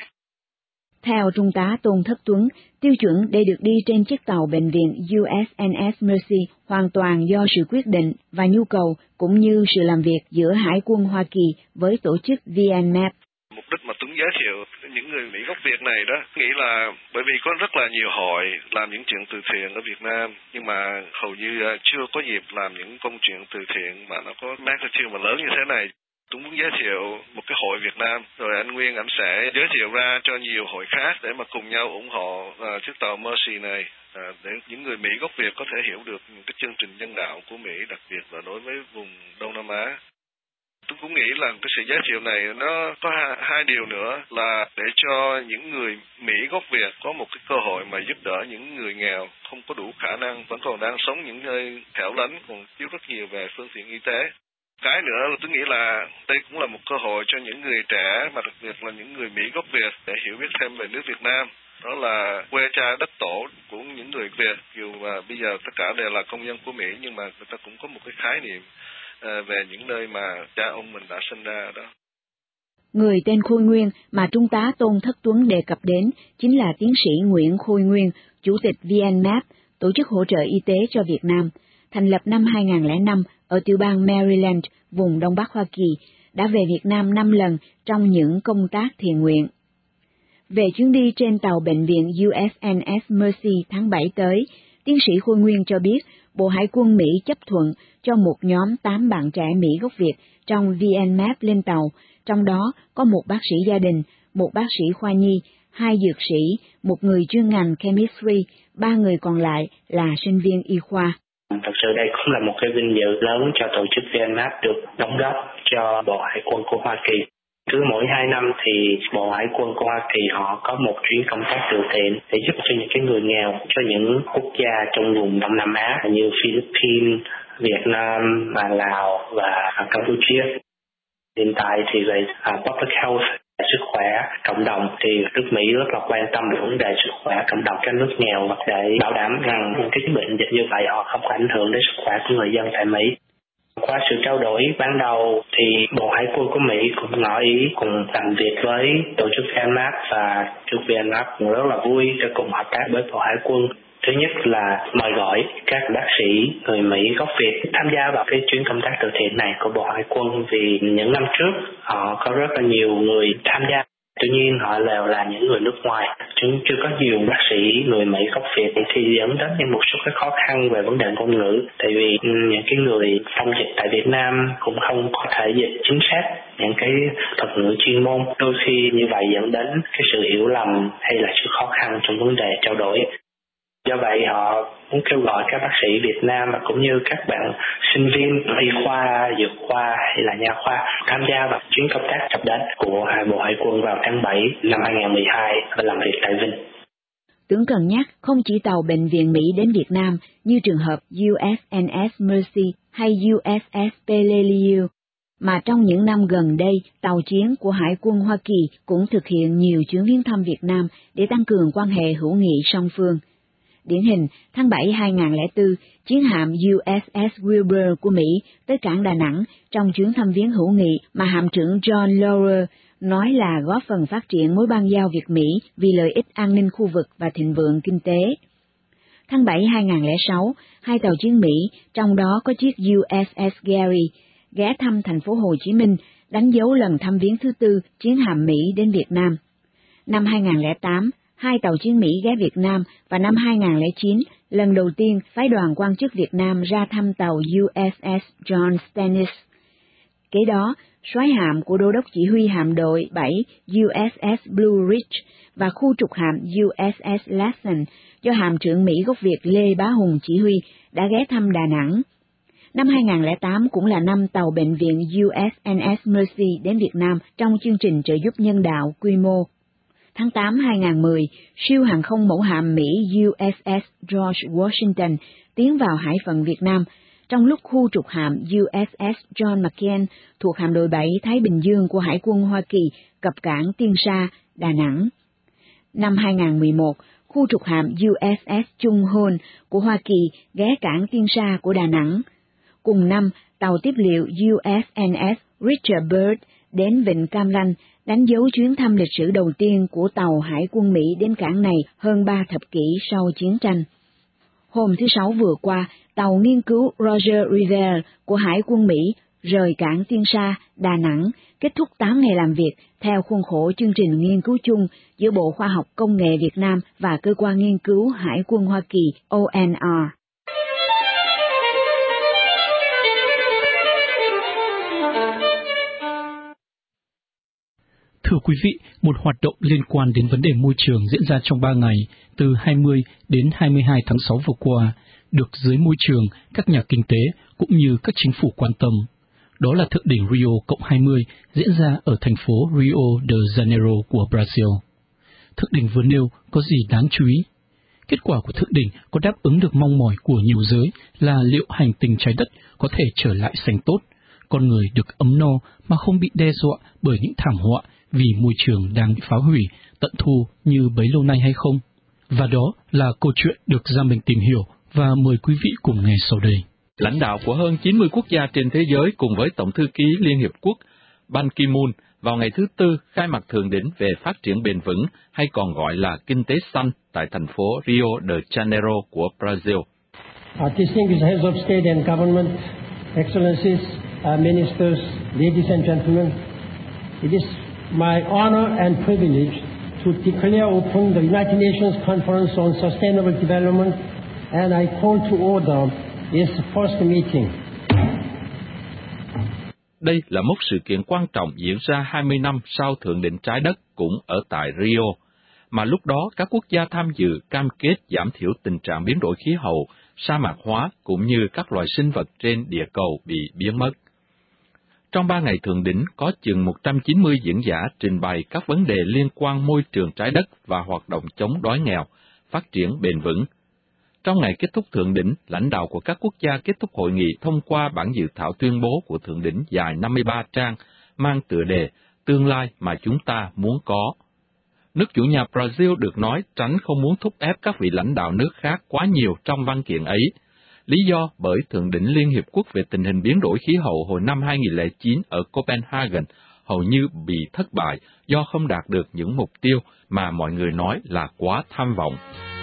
Theo Trung tá Tôn Thất Tuấn, tiêu chuẩn để được đi trên chiếc tàu bệnh viện u ét en ét Mercy hoàn toàn do sự quyết định và nhu cầu cũng như sự làm việc giữa Hải quân Hoa Kỳ với tổ chức vê en mép. Mục đích mà Tuấn giới thiệu những người Mỹ gốc Việt này đó, nghĩ là bởi vì có rất là nhiều hội làm những chuyện từ thiện ở Việt Nam, nhưng mà hầu như chưa có dịp làm những công chuyện từ thiện mà nó có magnitude mà lớn như thế này. tôi muốn giới thiệu một cái hội Việt Nam, rồi anh Nguyên anh sẽ giới thiệu ra cho nhiều hội khác để mà cùng nhau ủng hộ uh, chiếc tàu Mercy này, uh, để những người Mỹ gốc Việt có thể hiểu được những cái chương trình nhân đạo của Mỹ, đặc biệt là đối với vùng Đông Nam Á. Tôi cũng nghĩ là cái sự giới thiệu này nó có hai, hai điều nữa là để cho những người Mỹ gốc Việt có một cái cơ hội mà giúp đỡ những người nghèo không có đủ khả năng, vẫn còn đang sống những nơi hẻo lánh, còn thiếu rất nhiều về phương tiện y tế. Cái nữa là tôi nghĩ là đây cũng là một cơ hội cho những người trẻ, mà đặc biệt là những người Mỹ gốc Việt để hiểu biết thêm về nước Việt Nam. Đó là quê cha đất tổ của những người Việt, dù mà bây giờ tất cả đều là công dân của Mỹ, nhưng mà người ta cũng có một cái khái niệm về những nơi mà cha ông mình đã sinh ra đó. Người tên Khôi Nguyên mà Trung tá Tôn Thất Tuấn đề cập đến chính là tiến sĩ Nguyễn Khôi Nguyên, Chủ tịch vê en máp, Tổ chức Hỗ trợ Y tế cho Việt Nam, thành lập năm hai nghìn không trăm lẻ năm ở tiểu bang Maryland, vùng Đông Bắc Hoa Kỳ, đã về Việt Nam năm lần trong những công tác thiện nguyện. Về chuyến đi trên tàu bệnh viện u ét en ét Mercy tháng bảy tới, tiến sĩ Khôi Nguyên cho biết Bộ Hải quân Mỹ chấp thuận cho một nhóm tám bạn trẻ Mỹ gốc Việt trong vê en máp lên tàu, trong đó có một bác sĩ gia đình, một bác sĩ khoa nhi, hai dược sĩ, một người chuyên ngành chemistry, ba người còn lại là sinh viên y khoa. Thật sự đây cũng là một cái vinh dự lớn cho tổ chức vê en máp được đóng góp cho Bộ Hải quân của Hoa Kỳ. Cứ mỗi hai năm thì Bộ Hải quân của Hoa Kỳ họ có một chuyến công tác từ thiện để giúp cho những cái người nghèo, cho những quốc gia trong vùng Đông Nam Á như Philippines, Việt Nam, Lào và Campuchia. Hiện tại thì về uh, public health, sức khỏe cộng đồng thì nước Mỹ rất là quan tâm đến vấn đề sức khỏe cộng đồng các nước nghèo để bảo đảm rằng những cái bệnh dịch như vậy họ không có ảnh hưởng đến sức khỏe của người dân tại Mỹ. Qua sự trao đổi ban đầu thì Bộ Hải quân của Mỹ cũng ngỏ ý cùng làm việc với tổ chức vê en máp, và tổ chức vê en máp cũng rất là vui để cùng hợp tác với Bộ Hải quân. Thứ nhất là mời gọi các bác sĩ người Mỹ gốc Việt tham gia vào cái chuyến công tác từ thiện này của Bộ Hải quân, vì những năm trước họ có rất là nhiều người tham gia. Tuy nhiên họ đều là những người nước ngoài, chúng chưa có nhiều bác sĩ người Mỹ gốc Việt, thì dẫn đến những một số cái khó khăn về vấn đề ngôn ngữ. Tại vì những cái người thông dịch tại Việt Nam cũng không có thể dịch chính xác những cái thuật ngữ chuyên môn, đôi khi như vậy dẫn đến cái sự hiểu lầm hay là sự khó khăn trong vấn đề trao đổi. Do vậy họ muốn kêu gọi các bác sĩ Việt Nam và cũng như các bạn sinh viên y khoa, dược khoa hay là nha khoa tham gia vào chuyến công tác sắp đến của Bộ Hải quân vào tháng bảy năm hai nghìn không trăm mười hai và làm việc tại Vinh. Tưởng cần nhắc không chỉ tàu bệnh viện Mỹ đến Việt Nam như trường hợp u ét en ét Mercy hay u ét ét Peleliu, mà trong những năm gần đây, tàu chiến của Hải quân Hoa Kỳ cũng thực hiện nhiều chuyến viếng thăm Việt Nam để tăng cường quan hệ hữu nghị song phương. Điển hình, tháng bảy hai nghìn không trăm lẻ bốn, chiến hạm u ét ét Wilbur của Mỹ tới cảng Đà Nẵng trong chuyến thăm viếng hữu nghị mà hạm trưởng John Laurer nói là góp phần phát triển mối bang giao Việt-Mỹ vì lợi ích an ninh khu vực và thịnh vượng kinh tế. Tháng bảy hai nghìn không trăm lẻ sáu, hai tàu chiến Mỹ, trong đó có chiếc u ét ét Gary, ghé thăm thành phố Hồ Chí Minh, đánh dấu lần thăm viếng thứ tư chiến hạm Mỹ đến Việt Nam. Năm hai nghìn không trăm lẻ tám, hai tàu chiến Mỹ ghé Việt Nam, và năm hai nghìn không trăm lẻ chín, lần đầu tiên phái đoàn quan chức Việt Nam ra thăm tàu u ét ét John Stennis. Kế đó, soái hạm của Đô đốc Chỉ huy hạm đội bảy u ét ét Blue Ridge và khu trục hạm u ét ét Lassen do hạm trưởng Mỹ gốc Việt Lê Bá Hùng chỉ huy đã ghé thăm Đà Nẵng. Năm hai nghìn không trăm lẻ tám cũng là năm tàu bệnh viện u ét en ét Mercy đến Việt Nam trong chương trình trợ giúp nhân đạo quy mô. Tháng tám hai nghìn không trăm mười, siêu hàng không mẫu hạm Mỹ u ét ét George Washington tiến vào hải phận Việt Nam, trong lúc khu trục hạm u ét ét John McCain thuộc hạm đội bảy Thái Bình Dương của Hải quân Hoa Kỳ cập cảng Tiên Sa, Đà Nẵng. Năm hai nghìn không trăm mười một, khu trục hạm u ét ét Chung Hoon của Hoa Kỳ ghé cảng Tiên Sa của Đà Nẵng. Cùng năm, tàu tiếp liệu u ét en ét Richard Byrd đến Vịnh Cam Ranh, đánh dấu chuyến thăm lịch sử đầu tiên của tàu Hải quân Mỹ đến cảng này hơn ba thập kỷ sau chiến tranh. Hôm thứ Sáu vừa qua, tàu nghiên cứu Roger Rivel của Hải quân Mỹ rời cảng Tiên Sa, Đà Nẵng, kết thúc tám ngày làm việc theo khuôn khổ chương trình nghiên cứu chung giữa Bộ Khoa học Công nghệ Việt Nam và Cơ quan Nghiên cứu Hải quân Hoa Kỳ O N R. Thưa quý vị, một hoạt động liên quan đến vấn đề môi trường diễn ra trong ba ngày, từ hai mươi đến hai mươi hai tháng sáu vừa qua, được giới môi trường, các nhà kinh tế cũng như các chính phủ quan tâm. Đó là Thượng đỉnh Rio cộng hai mươi diễn ra ở thành phố Rio de Janeiro của Brazil. Thượng đỉnh vừa nêu có gì đáng chú ý? Kết quả của thượng đỉnh có đáp ứng được mong mỏi của nhiều giới là liệu hành tinh trái đất có thể trở lại xanh tốt, con người được ấm no mà không bị đe dọa bởi những thảm họa vì môi trường đang bị phá hủy, tận thu như bấy lâu nay hay không? Và đó là câu chuyện được Gia Minh tìm hiểu và mời quý vị cùng nghe sau đây. Lãnh đạo của hơn chín mươi quốc gia trên thế giới cùng với Tổng thư ký Liên Hiệp Quốc Ban Ki-moon vào ngày thứ Tư khai mạc thượng đỉnh về phát triển bền vững hay còn gọi là kinh tế xanh tại thành phố Rio de Janeiro của Brazil. Our distinguished heads of state and government, excellencies, our ministers, ladies and gentlemen, it is my honor and privilege to declare open the United Nations Conference on Sustainable Development, and I call to order its first meeting. Đây là một sự kiện quan trọng diễn ra hai mươi năm sau Thượng đỉnh Trái đất cũng ở tại Rio, mà lúc đó các quốc gia tham dự cam kết giảm thiểu tình trạng biến đổi khí hậu, sa mạc hóa cũng như các loài sinh vật trên địa cầu bị biến mất. Trong ba ngày thượng đỉnh có chừng một trăm chín mươi diễn giả trình bày các vấn đề liên quan môi trường trái đất và hoạt động chống đói nghèo, phát triển bền vững. Trong ngày kết thúc thượng đỉnh, lãnh đạo của các quốc gia kết thúc hội nghị thông qua bản dự thảo tuyên bố của thượng đỉnh dài năm mươi ba trang, mang tựa đề Tương lai mà chúng ta muốn có. Nước chủ nhà Brazil được nói tránh không muốn thúc ép các vị lãnh đạo nước khác quá nhiều trong văn kiện ấy. Lý do bởi Thượng đỉnh Liên Hiệp Quốc về tình hình biến đổi khí hậu hồi năm hai nghìn lẻ chín ở Copenhagen hầu như bị thất bại do không đạt được những mục tiêu mà mọi người nói là quá tham vọng.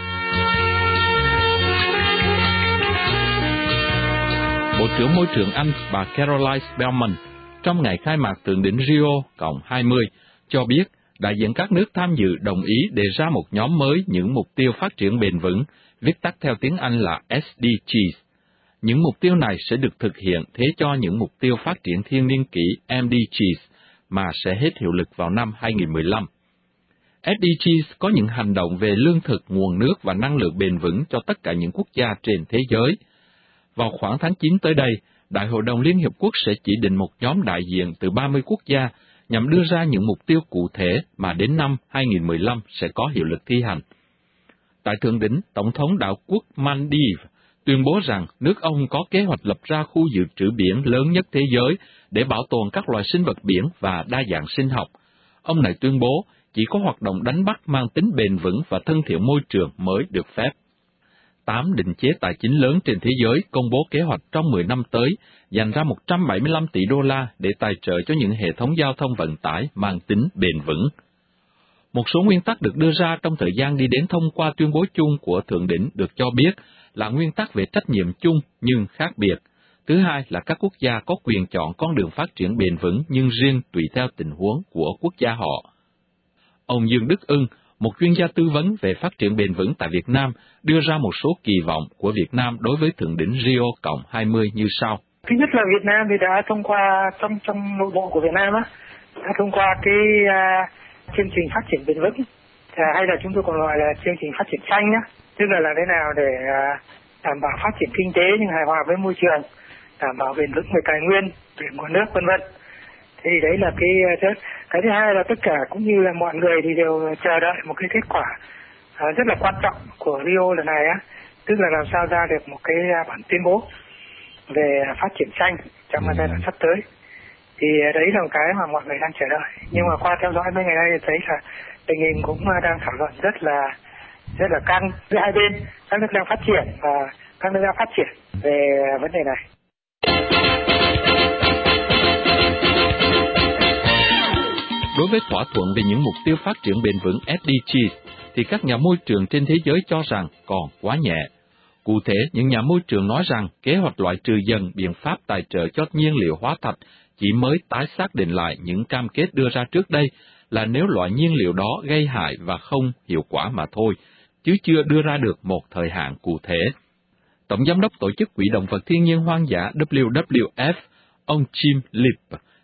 Bộ trưởng Môi trường Anh bà Caroline Spelman trong ngày khai mạc Thượng đỉnh Rio cộng hai mươi cho biết đại diện các nước tham dự đồng ý đề ra một nhóm mới những mục tiêu phát triển bền vững, viết tắt theo tiếng Anh là S D Gs. Những mục tiêu này sẽ được thực hiện thế cho những mục tiêu phát triển thiên niên kỷ M D Gs mà sẽ hết hiệu lực vào năm hai nghìn mười lăm. S D Gs có những hành động về lương thực, nguồn nước và năng lượng bền vững cho tất cả những quốc gia trên thế giới. Vào khoảng tháng chín tới đây, Đại hội đồng Liên Hiệp Quốc sẽ chỉ định một nhóm đại diện từ ba mươi quốc gia nhằm đưa ra những mục tiêu cụ thể mà đến năm hai nghìn mười lăm sẽ có hiệu lực thi hành. Tại thượng đỉnh, Tổng thống đảo quốc Maldives tuyên bố rằng nước ông có kế hoạch lập ra khu dự trữ biển lớn nhất thế giới để bảo tồn các loài sinh vật biển và đa dạng sinh học. Ông này tuyên bố chỉ có hoạt động đánh bắt mang tính bền vững và thân thiện môi trường mới được phép. Tám định chế tài chính lớn trên thế giới công bố kế hoạch trong mười năm tới dành ra một trăm bảy mươi lăm tỷ đô la để tài trợ cho những hệ thống giao thông vận tải mang tính bền vững. Một số nguyên tắc được đưa ra trong thời gian đi đến thông qua tuyên bố chung của Thượng đỉnh được cho biết là nguyên tắc về trách nhiệm chung nhưng khác biệt. Thứ hai là các quốc gia có quyền chọn con đường phát triển bền vững nhưng riêng tùy theo tình huống của quốc gia họ. Ông Dương Đức Ưng, một chuyên gia tư vấn về phát triển bền vững tại Việt Nam, đưa ra một số kỳ vọng của Việt Nam đối với Thượng đỉnh Rio cộng hai mươi như sau. Thứ nhất là Việt Nam thì đã thông qua, trong trong nội bộ của Việt Nam á, đã thông qua cái uh, chương trình phát triển bền vững, à, hay là chúng tôi còn gọi là chương trình phát triển xanh nhá, tức là làm thế nào để uh, đảm bảo phát triển kinh tế nhưng hài hòa với môi trường, đảm bảo bền vững về tài nguyên, về nguồn nước vân vân. Thì đấy là cái uh, cái thứ hai là tất cả cũng như là mọi người thì đều chờ đợi một cái kết quả uh, rất là quan trọng của Rio lần này á, tức là làm sao ra được một cái uh, bản tuyên bố về phát triển xanh trong giai đoạn sắp tới. Thì đấy là một cái mà mọi người đang chờ đợi. Nhưng mà qua theo dõi mấy ngày nay thấy là tình hình cũng đang thảo luận rất là rất là căng giữa hai bên, các nước đang phát triển và các nước đang phát triển về vấn đề này. Đối với thỏa thuận về những mục tiêu phát triển bền vững S D Gs, thì các nhà môi trường trên thế giới cho rằng còn quá nhẹ. Cụ thể, những nhà môi trường nói rằng kế hoạch loại trừ dần biện pháp tài trợ cho nhiên liệu hóa thạch chỉ mới tái xác định lại những cam kết đưa ra trước đây là nếu loại nhiên liệu đó gây hại và không hiệu quả mà thôi, chứ chưa đưa ra được một thời hạn cụ thể. Tổng giám đốc Tổ chức Quỹ Động vật Thiên nhiên Hoang dã W W F, ông Jim Lipp,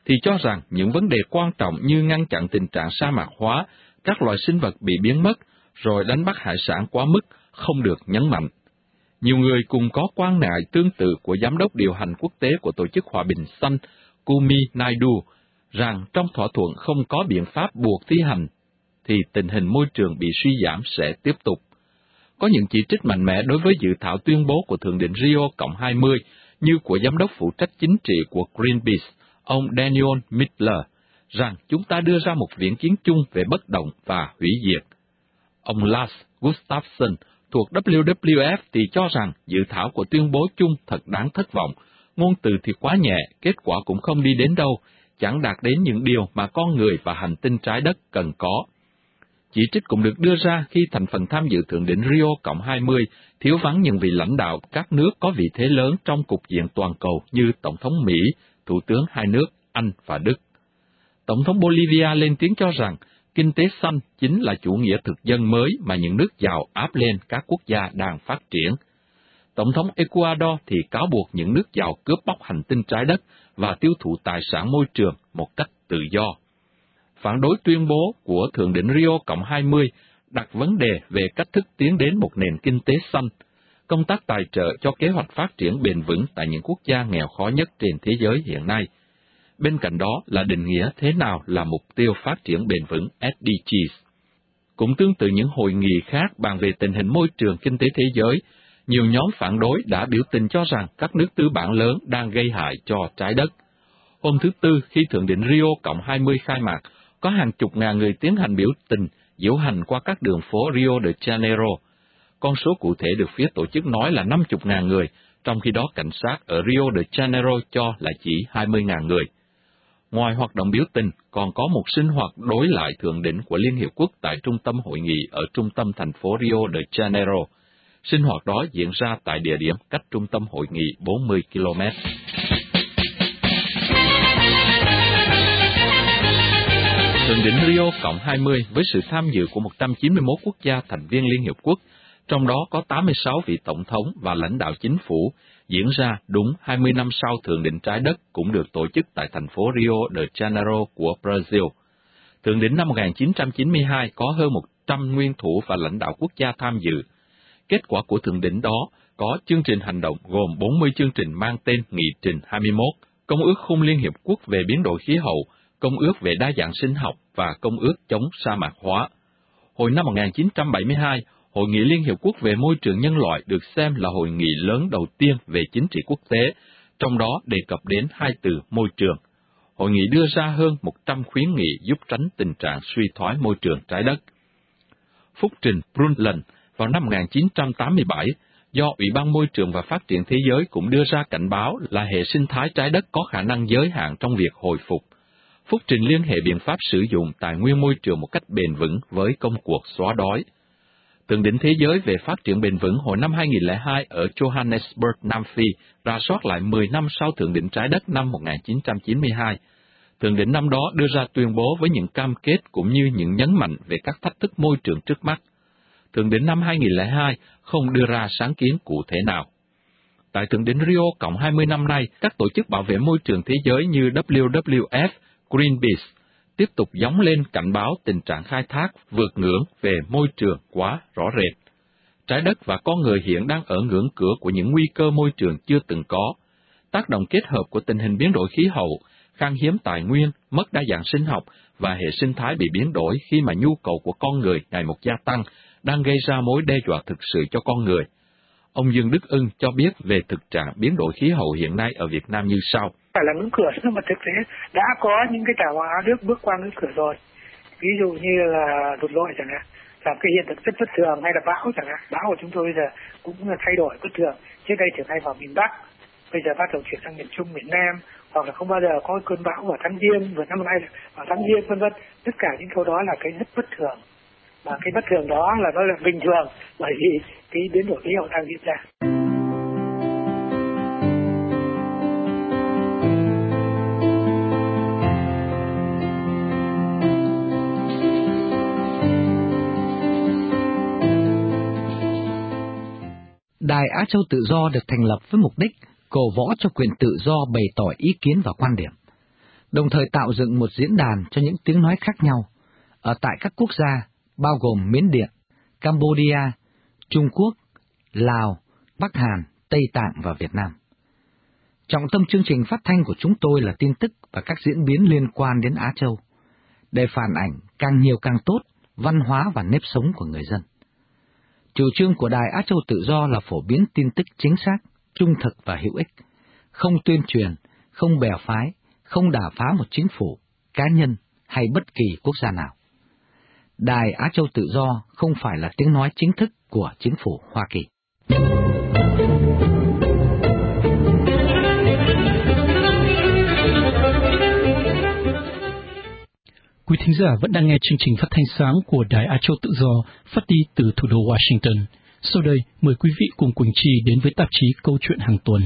thì cho rằng những vấn đề quan trọng như ngăn chặn tình trạng sa mạc hóa, các loài sinh vật bị biến mất, rồi đánh bắt hải sản quá mức không được nhấn mạnh. Nhiều người cùng có quan ngại tương tự của Giám đốc điều hành quốc tế của Tổ chức Hòa bình Xanh Kumi Naidoo, rằng trong thỏa thuận không có biện pháp buộc thi hành, thì tình hình môi trường bị suy giảm sẽ tiếp tục. Có những chỉ trích mạnh mẽ đối với dự thảo tuyên bố của Thượng đỉnh Rio cộng hai mươi, như của Giám đốc phụ trách chính trị của Greenpeace, ông Daniel Midler, rằng chúng ta đưa ra một viễn kiến chung về bất động và hủy diệt. Ông Lars Gustafsson thuộc W W F thì cho rằng dự thảo của tuyên bố chung thật đáng thất vọng, ngôn từ thì quá nhẹ, kết quả cũng không đi đến đâu, chẳng đạt đến những điều mà con người và hành tinh trái đất cần có. Chỉ trích cũng được đưa ra khi thành phần tham dự Thượng đỉnh Rio cộng hai mươi thiếu vắng những vị lãnh đạo các nước có vị thế lớn trong cục diện toàn cầu như Tổng thống Mỹ, Thủ tướng hai nước Anh và Đức. Tổng thống Bolivia lên tiếng cho rằng kinh tế xanh chính là chủ nghĩa thực dân mới mà những nước giàu áp lên các quốc gia đang phát triển. Tổng thống Ecuador thì cáo buộc những nước giàu cướp bóc hành tinh trái đất và tiêu thụ tài sản môi trường một cách tự do. Phản đối tuyên bố của Thượng đỉnh Rio cộng hai mươi đặt vấn đề về cách thức tiến đến một nền kinh tế xanh, công tác tài trợ cho kế hoạch phát triển bền vững tại những quốc gia nghèo khó nhất trên thế giới hiện nay. Bên cạnh đó là định nghĩa thế nào là mục tiêu phát triển bền vững S D Gs. Cũng tương tự những hội nghị khác bàn về tình hình môi trường kinh tế thế giới, nhiều nhóm phản đối đã biểu tình cho rằng các nước tư bản lớn đang gây hại cho trái đất. Hôm thứ Tư, khi Thượng đỉnh Rio cộng hai mươi khai mạc, có hàng chục ngàn người tiến hành biểu tình, diễu hành qua các đường phố Rio de Janeiro. Con số cụ thể được phía tổ chức nói là năm mươi ngàn người, trong khi đó cảnh sát ở Rio de Janeiro cho là chỉ hai mươi ngàn người. Ngoài hoạt động biểu tình, còn có một sinh hoạt đối lại thượng đỉnh của Liên Hiệp Quốc tại trung tâm hội nghị ở trung tâm thành phố Rio de Janeiro. Sinh hoạt đó diễn ra tại địa điểm cách trung tâm hội nghị bốn mươi ki lô mét. Thượng đỉnh Rio cộng hai mươi với sự tham dự của một trăm chín mươi mốt quốc gia thành viên Liên Hiệp Quốc, trong đó có tám mươi sáu vị tổng thống và lãnh đạo chính phủ, diễn ra đúng hai mươi năm sau Thượng đỉnh trái đất cũng được tổ chức tại thành phố Rio de Janeiro của Brazil. Thượng đỉnh năm một nghìn chín trăm chín mươi hai có hơn một trăm nguyên thủ và lãnh đạo quốc gia tham dự. Kết quả của thượng đỉnh đó có chương trình hành động gồm bốn mươi chương trình mang tên Nghị trình hai mươi mốt, Công ước Khung Liên Hiệp Quốc về biến đổi khí hậu, Công ước về đa dạng sinh học và Công ước chống sa mạc hóa. Hồi năm một nghìn chín trăm bảy mươi hai, Hội nghị Liên Hiệp Quốc về môi trường nhân loại được xem là hội nghị lớn đầu tiên về chính trị quốc tế, trong đó đề cập đến hai từ môi trường. Hội nghị đưa ra hơn một trăm khuyến nghị giúp tránh tình trạng suy thoái môi trường trái đất. Phúc trình Brundtland vào năm một nghìn chín trăm tám mươi bảy, do Ủy ban Môi trường và Phát triển Thế giới cũng đưa ra cảnh báo là hệ sinh thái trái đất có khả năng giới hạn trong việc hồi phục. Phúc trình liên hệ biện pháp sử dụng tài nguyên môi trường một cách bền vững với công cuộc xóa đói. Thượng đỉnh Thế giới về phát triển bền vững hồi năm hai nghìn lẻ hai ở Johannesburg, Nam Phi, rà soát lại mười năm sau Thượng đỉnh trái đất năm một nghìn chín trăm chín mươi hai. Thượng đỉnh năm đó đưa ra tuyên bố với những cam kết cũng như những nhấn mạnh về các thách thức môi trường trước mắt. Thượng đỉnh năm hai nghìn lẻ hai không đưa ra sáng kiến cụ thể nào. Tại Thượng đỉnh Rio cộng hai mươi năm nay, các tổ chức bảo vệ môi trường thế giới như W W F, Greenpeace tiếp tục gióng lên cảnh báo tình trạng khai thác vượt ngưỡng về môi trường quá rõ rệt. Trái đất và con người hiện đang ở ngưỡng cửa của những nguy cơ môi trường chưa từng có. Tác động kết hợp của tình hình biến đổi khí hậu, khan hiếm tài nguyên, mất đa dạng sinh học và hệ sinh thái bị biến đổi khi mà nhu cầu của con người ngày một gia tăng đang gây ra mối đe dọa thực sự cho con người. Ông Dương Đức Ưng cho biết về thực trạng biến đổi khí hậu hiện nay ở Việt Nam như sau. Phải là ngưỡng cửa, nhưng mà thực tế đã có những cái trào hóa nước bước qua ngưỡng cửa rồi. Ví dụ như là lụt lội chẳng hạn, là cái hiện tượng rất bất thường, hay là bão chẳng hạn. Bão của chúng tôi bây giờ cũng thay đổi bất thường. Trước đây thường hay vào miền Bắc, bây giờ bắt đầu chuyển sang miền Trung, miền Nam, hoặc là không bao giờ có cơn bão vào tháng Giêng, vừa năm nay là vào tháng Giêng, vân vân. Tất cả những câu đó là cái rất bất thường. Và cái bất thường đó là nó là bình thường, bởi vì cái biến đổi khí hậu đang diễn ra. Đài Á Châu Tự Do được thành lập với mục đích cổ võ cho quyền tự do bày tỏ ý kiến và quan điểm. đồng thời tạo dựng một diễn đàn cho những tiếng nói khác nhau ở tại các quốc gia bao gồm Miến Điện, Cambodia, Trung Quốc, Lào, Bắc Hàn, Tây Tạng và Việt Nam. Trọng tâm chương trình phát thanh của chúng tôi là tin tức và các diễn biến liên quan đến Á Châu, để phản ảnh càng nhiều càng tốt văn hóa và nếp sống của người dân. Chủ trương của Đài Á Châu Tự Do là phổ biến tin tức chính xác, trung thực và hữu ích, không tuyên truyền, không bè phái, không đả phá một chính phủ, cá nhân hay bất kỳ quốc gia nào. Đài Á Châu Tự Do không phải là tiếng nói chính thức của chính phủ Hoa Kỳ. Quý thính giả vẫn đang nghe chương trình phát thanh sáng của Đài Á Châu Tự Do phát đi từ thủ đô Washington. Sau đây, mời quý vị cùng Quỳnh Chi đến với tạp chí Câu chuyện hàng tuần.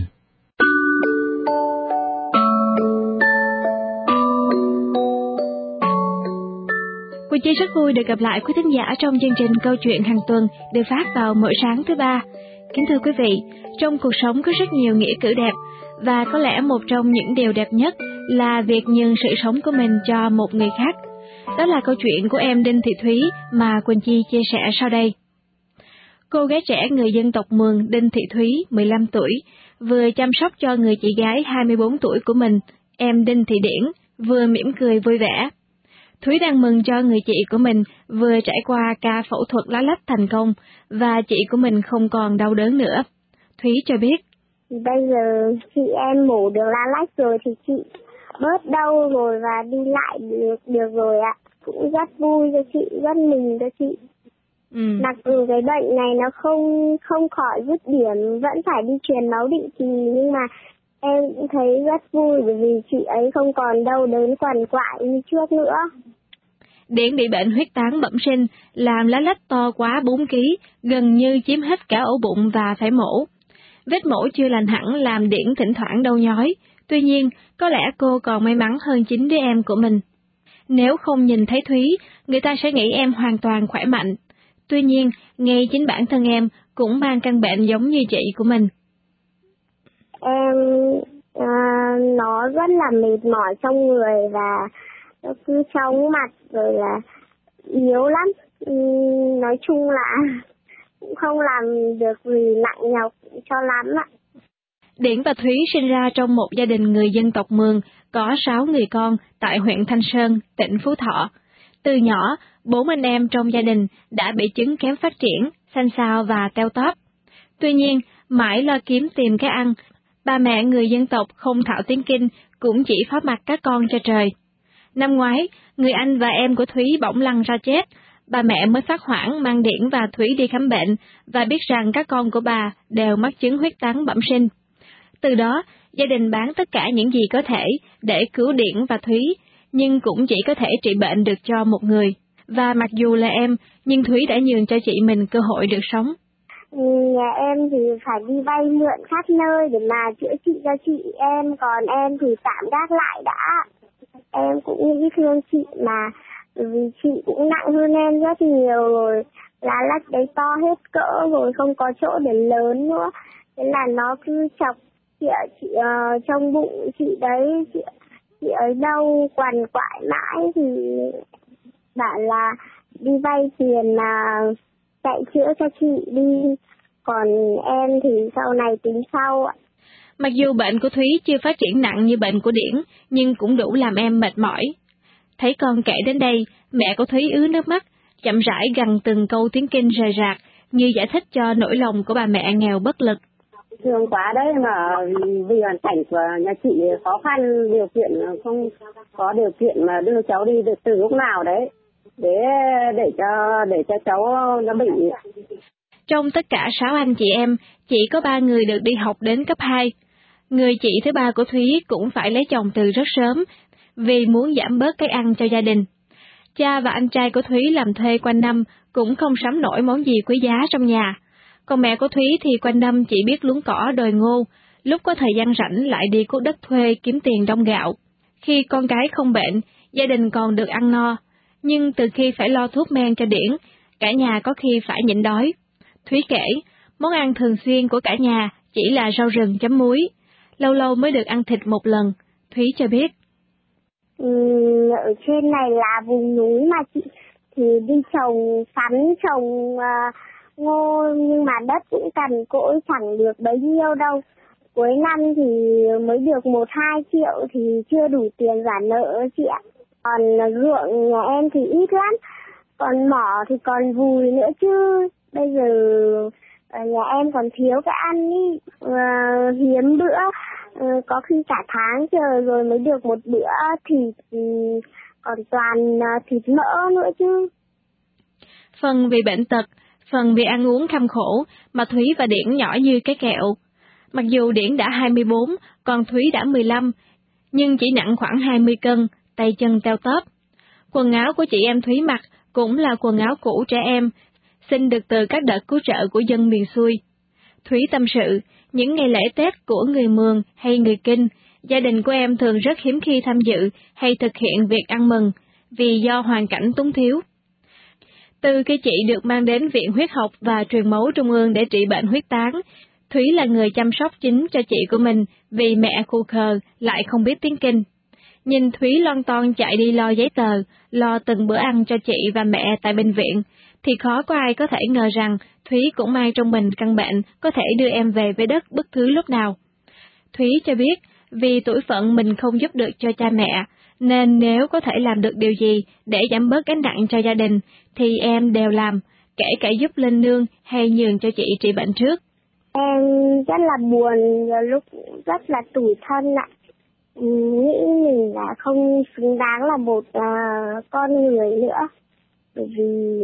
Quỳnh Chi rất vui được gặp lại quý thính giả trong chương trình Câu chuyện hàng tuần được phát vào mỗi sáng thứ ba. Kính thưa quý vị, trong cuộc sống có rất nhiều nghĩa cử đẹp, và có lẽ một trong những điều đẹp nhất là việc nhường sự sống của mình cho một người khác. Đó là câu chuyện của em Đinh Thị Thúy mà Quỳnh Chi chia sẻ sau đây. Cô gái trẻ người dân tộc Mường Đinh Thị Thúy, mười lăm tuổi, vừa chăm sóc cho người chị gái hai mươi bốn tuổi của mình, em Đinh Thị Điển, vừa mỉm cười vui vẻ. Thúy đang mừng cho người chị của mình vừa trải qua ca phẫu thuật lá lách thành công và chị của mình không còn đau đớn nữa. Thúy cho biết. Bây giờ chị em mổ được lá lách rồi thì chị bớt đau rồi và đi lại được, được rồi ạ. Cũng rất vui cho chị, rất mừng cho chị. Ừ. Mặc dù cái bệnh này nó không không khỏi dứt điểm, vẫn phải đi truyền máu định kỳ, nhưng mà em cũng thấy rất vui bởi vì chị ấy không còn đau đớn quằn quại như trước nữa. Điển bị bệnh huyết tán bẩm sinh, làm lá lách to quá bốn ki lô gam, gần như chiếm hết cả ổ bụng và phải mổ. Vết mổ chưa lành hẳn làm Điển thỉnh thoảng đau nhói, tuy nhiên có lẽ cô còn may mắn hơn chính đứa em của mình. Nếu không nhìn thấy Thúy, người ta sẽ nghĩ em hoàn toàn khỏe mạnh. Tuy nhiên, ngay chính bản thân em cũng mang căn bệnh giống như chị của mình. Em à, nó rất là mệt mỏi trong người và nó cứ chóng mặt rồi là yếu lắm. Nói chung là cũng không làm được gì nặng nhọc cho lắm ạ. Điển và Thúy sinh ra trong một gia đình người dân tộc Mường, có sáu người con tại huyện Thanh Sơn, tỉnh Phú Thọ. Từ nhỏ, bốn anh em trong gia đình đã bị chứng kém phát triển, xanh xao và teo tóp. Tuy nhiên, mãi lo kiếm tìm cái ăn, ba mẹ người dân tộc không thạo tiếng Kinh cũng chỉ phó mặc các con cho trời. Năm ngoái, người anh và em của Thúy bỗng lăn ra chết. Bà mẹ mới phát hoảng mang Điển và Thúy đi khám bệnh và biết rằng các con của bà đều mắc chứng huyết tán bẩm sinh. Từ đó, gia đình bán tất cả những gì có thể để cứu Điển và Thúy, nhưng cũng chỉ có thể trị bệnh được cho một người. Và mặc dù là em, nhưng Thúy đã nhường cho chị mình cơ hội được sống. Nhà em thì phải đi vay mượn khắp nơi để mà chữa trị cho chị em, còn em thì tạm gác lại đã. Em cũng nghĩ thương chị mà, vì chị cũng nặng hơn em rất nhiều rồi, lá lách đấy to hết cỡ rồi, không có chỗ để lớn nữa. Thế là nó cứ chọc chị, chị uh, trong bụng chị đấy, chị, chị ấy đau quằn quại mãi thì bảo là đi vay tiền là chạy chữa cho chị đi, còn em thì sau này tính sau ạ. Mặc dù bệnh của Thúy chưa phát triển nặng như bệnh của Điển, nhưng cũng đủ làm em mệt mỏi. Thấy con kể đến đây, mẹ của Thúy ứa nước mắt, chậm rãi gằn từng câu tiếng Kinh rời rạc, như giải thích cho nỗi lòng của bà mẹ nghèo bất lực. Thương quá đấy, mà vì hoàn cảnh của nhà chị khó khăn, điều kiện không có điều kiện mà đưa cháu đi được từ lúc nào đấy, để để cho để cho cháu nó bị. Trong tất cả sáu anh chị em, chỉ có ba người được đi học đến cấp hai. Người chị thứ ba của Thúy cũng phải lấy chồng từ rất sớm, vì muốn giảm bớt cái ăn cho gia đình. Cha và anh trai của Thúy làm thuê quanh năm, cũng không sắm nổi món gì quý giá trong nhà. Còn mẹ của Thúy thì quanh năm chỉ biết luống cỏ đồi ngô, lúc có thời gian rảnh lại đi cuốc đất thuê kiếm tiền đông gạo. Khi con cái không bệnh, gia đình còn được ăn no, nhưng từ khi phải lo thuốc men cho Điển, cả nhà có khi phải nhịn đói. Thúy kể, món ăn thường xuyên của cả nhà chỉ là rau rừng chấm muối, lâu lâu mới được ăn thịt một lần. Thúy cho biết. um, ở trên này là vùng núi mà chị, thì đi trồng sắn, trồng uh, ngô, nhưng mà đất cũng cằn cỗi, chẳng được bấy nhiêu đâu. Cuối năm thì mới được một hai triệu thì chưa đủ tiền trả nợ chị ạ. Còn ruộng nhà em thì ít lắm, còn mỏ thì còn vùi nữa chứ. Bây giờ nhà em còn thiếu cái ăn ý, uh, hiếm bữa, uh, có khi cả tháng chờ rồi mới được một bữa thịt, um, còn toàn uh, thịt mỡ nữa chứ. Phần vì bệnh tật, phần vì ăn uống kham khổ mà Thúy và Điển nhỏ như cái kẹo. Mặc dù Điển đã hai mươi bốn, còn Thúy đã mười lăm, nhưng chỉ nặng khoảng hai mươi cân, tay chân teo tóp. Quần áo của chị em Thúy mặc cũng là quần áo cũ trẻ em, xin được từ các đợt cứu trợ của dân miền xuôi. Thúy tâm sự, những ngày lễ Tết của người Mường hay người Kinh, gia đình của em thường rất hiếm khi tham dự hay thực hiện việc ăn mừng, vì do hoàn cảnh túng thiếu. Từ khi chị được mang đến Viện Huyết học và Truyền máu Trung ương để trị bệnh huyết tán, Thúy là người chăm sóc chính cho chị của mình vì mẹ khù khờ lại không biết tiếng Kinh. Nhìn Thúy lon ton chạy đi lo giấy tờ, lo từng bữa ăn cho chị và mẹ tại bệnh viện, thì khó có ai có thể ngờ rằng Thúy cũng mang trong mình căn bệnh có thể đưa em về với đất bất cứ lúc nào. Thúy cho biết, vì tuổi phận mình không giúp được cho cha mẹ, nên nếu có thể làm được điều gì để giảm bớt gánh nặng cho gia đình, thì em đều làm, kể cả giúp lên nương hay nhường cho chị trị bệnh trước. Em rất là buồn, lúc rất là tủi thân ạ. Nghĩ mình là không xứng đáng là một uh, con người nữa. Bởi vì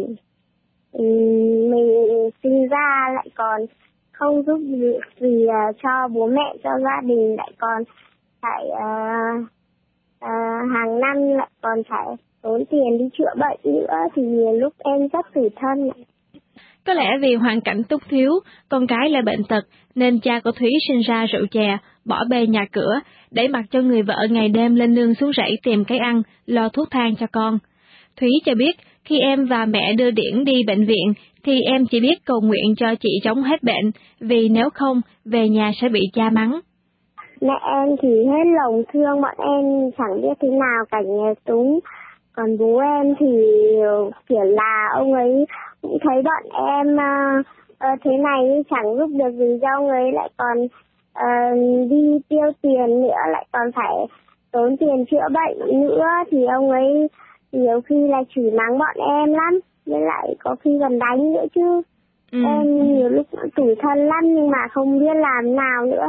um, mình sinh ra lại còn không giúp việc gì uh, cho bố mẹ, cho gia đình, lại còn phải uh, uh, hàng năm lại còn phải tốn tiền đi chữa bệnh nữa, thì lúc em rất tủi thân. Có lẽ vì hoàn cảnh túng thiếu, con cái lại bệnh tật, nên cha của Thúy sinh ra rượu chè, bỏ bê nhà cửa, để mặc cho người vợ ngày đêm lên nương xuống rẫy tìm cái ăn, lo thuốc thang cho con. Thúy cho biết, khi em và mẹ đưa Điển đi bệnh viện, thì em chỉ biết cầu nguyện cho chị chống hết bệnh, vì nếu không, về nhà sẽ bị cha mắng. Mẹ em thì hết lòng thương bọn em, chẳng biết thế nào cảnh nghèo túng. Còn bố em thì kiểu là ông ấy cũng thấy bọn em uh, uh, thế này chẳng giúp được gì, do ông ấy lại còn uh, đi tiêu tiền nữa, lại còn phải tốn tiền chữa bệnh nữa, thì ông ấy nhiều khi là chửi mắng bọn em lắm, với lại có khi còn đánh nữa chứ. Ừ. Em nhiều lúc tủi thân lắm nhưng mà không biết làm nào nữa.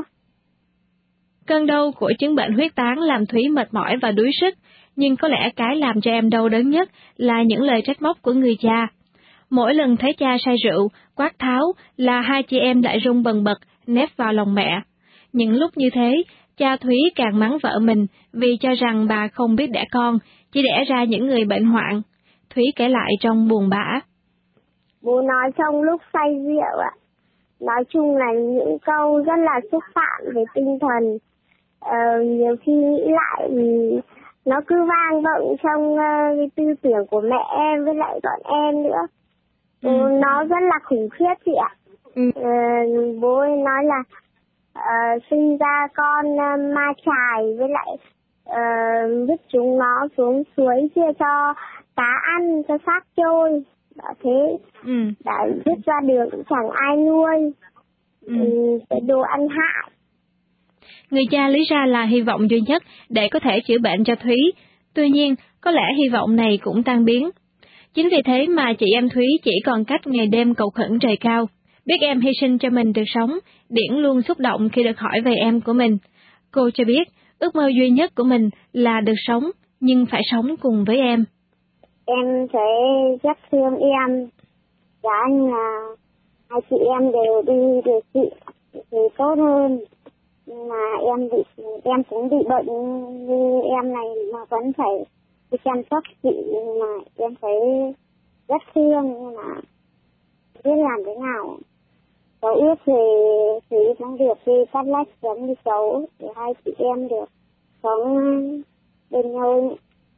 Cơn đau của chứng bệnh huyết tán làm Thúy mệt mỏi và đuối sức, nhưng có lẽ cái làm cho em đau đớn nhất là những lời trách móc của người cha. Mỗi lần thấy cha say rượu, quát tháo là hai chị em lại run bần bật, nép vào lòng mẹ. Những lúc như thế, cha Thúy càng mắng vợ mình vì cho rằng bà không biết đẻ con, chỉ đẻ ra những người bệnh hoạn. Thúy kể lại trong buồn bã. Bố nói trong lúc say rượu ạ, nói chung là những câu rất là xúc phạm về tinh thần. Ờ, nhiều khi nghĩ lại thì nó cứ vang vọng trong uh, cái tư tưởng của mẹ em với lại bọn em nữa. Ừ. Nó rất là khủng khiếp chị ạ. Ừ. Ờ, bố ấy nói là uh, sinh ra con uh, ma chài, với lại uh, vứt chúng nó xuống suối chia cho cá ăn, cho xác trôi. Đã thế, ừ. đã vứt ra đường chẳng ai nuôi. Ừ. Ừ, cái đồ ăn hại. Người cha lý ra là hy vọng duy nhất để có thể chữa bệnh cho Thúy. Tuy nhiên, có lẽ hy vọng này cũng tan biến. Chính vì thế mà chị em Thúy chỉ còn cách ngày đêm cầu khẩn trời cao. Biết em hy sinh cho mình được sống, Điển luôn xúc động khi được hỏi về em của mình. Cô cho biết, ước mơ duy nhất của mình là được sống, nhưng phải sống cùng với em. Em sẽ rất thương em. Giá như là hai chị em đều đi điều trị thì tốt hơn. Nhưng mà em bị em cũng bị bệnh như em này mà vẫn phải đi chăm sóc chị, nhưng mà em thấy rất thương, nhưng mà biết làm thế nào. Cháu ước thì thì cũng được đi cắt lách sớm đi cháu để hai chị em được sống bên nhau.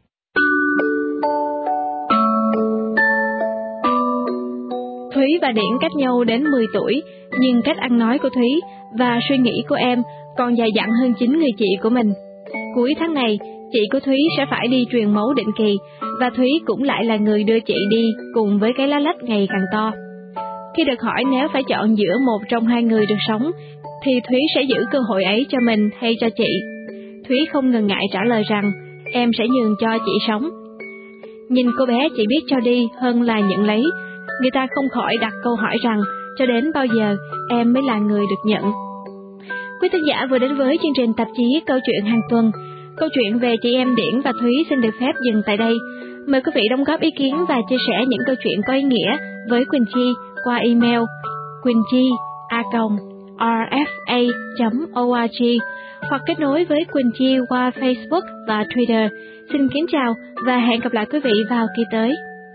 Thúy và Điển cách nhau đến mười tuổi, nhưng cách ăn nói của Thúy và suy nghĩ của em còn dày dặn hơn chính người chị của mình. Cuối tháng này, chị của Thúy sẽ phải đi truyền máu định kỳ, và Thúy cũng lại là người đưa chị đi cùng với cái lá lách ngày càng to. Khi được hỏi nếu phải chọn giữa một trong hai người được sống, thì Thúy sẽ giữ cơ hội ấy cho mình hay cho chị. Thúy không ngần ngại trả lời rằng em sẽ nhường cho chị sống. Nhìn cô bé chỉ biết cho đi hơn là nhận lấy, người ta không khỏi đặt câu hỏi rằng cho đến bao giờ em mới là người được nhận. Quý thính giả vừa đến với chương trình tạp chí Câu chuyện hàng tuần. Câu chuyện về chị em Điển và Thúy xin được phép dừng tại đây. Mời quý vị đóng góp ý kiến và chia sẻ những câu chuyện có ý nghĩa với Quỳnh Chi qua email quỳnh chi a còng r f a chấm org hoặc kết nối với Quỳnh Chi qua Facebook và Twitter. Xin kính chào và hẹn gặp lại quý vị vào kỳ tới.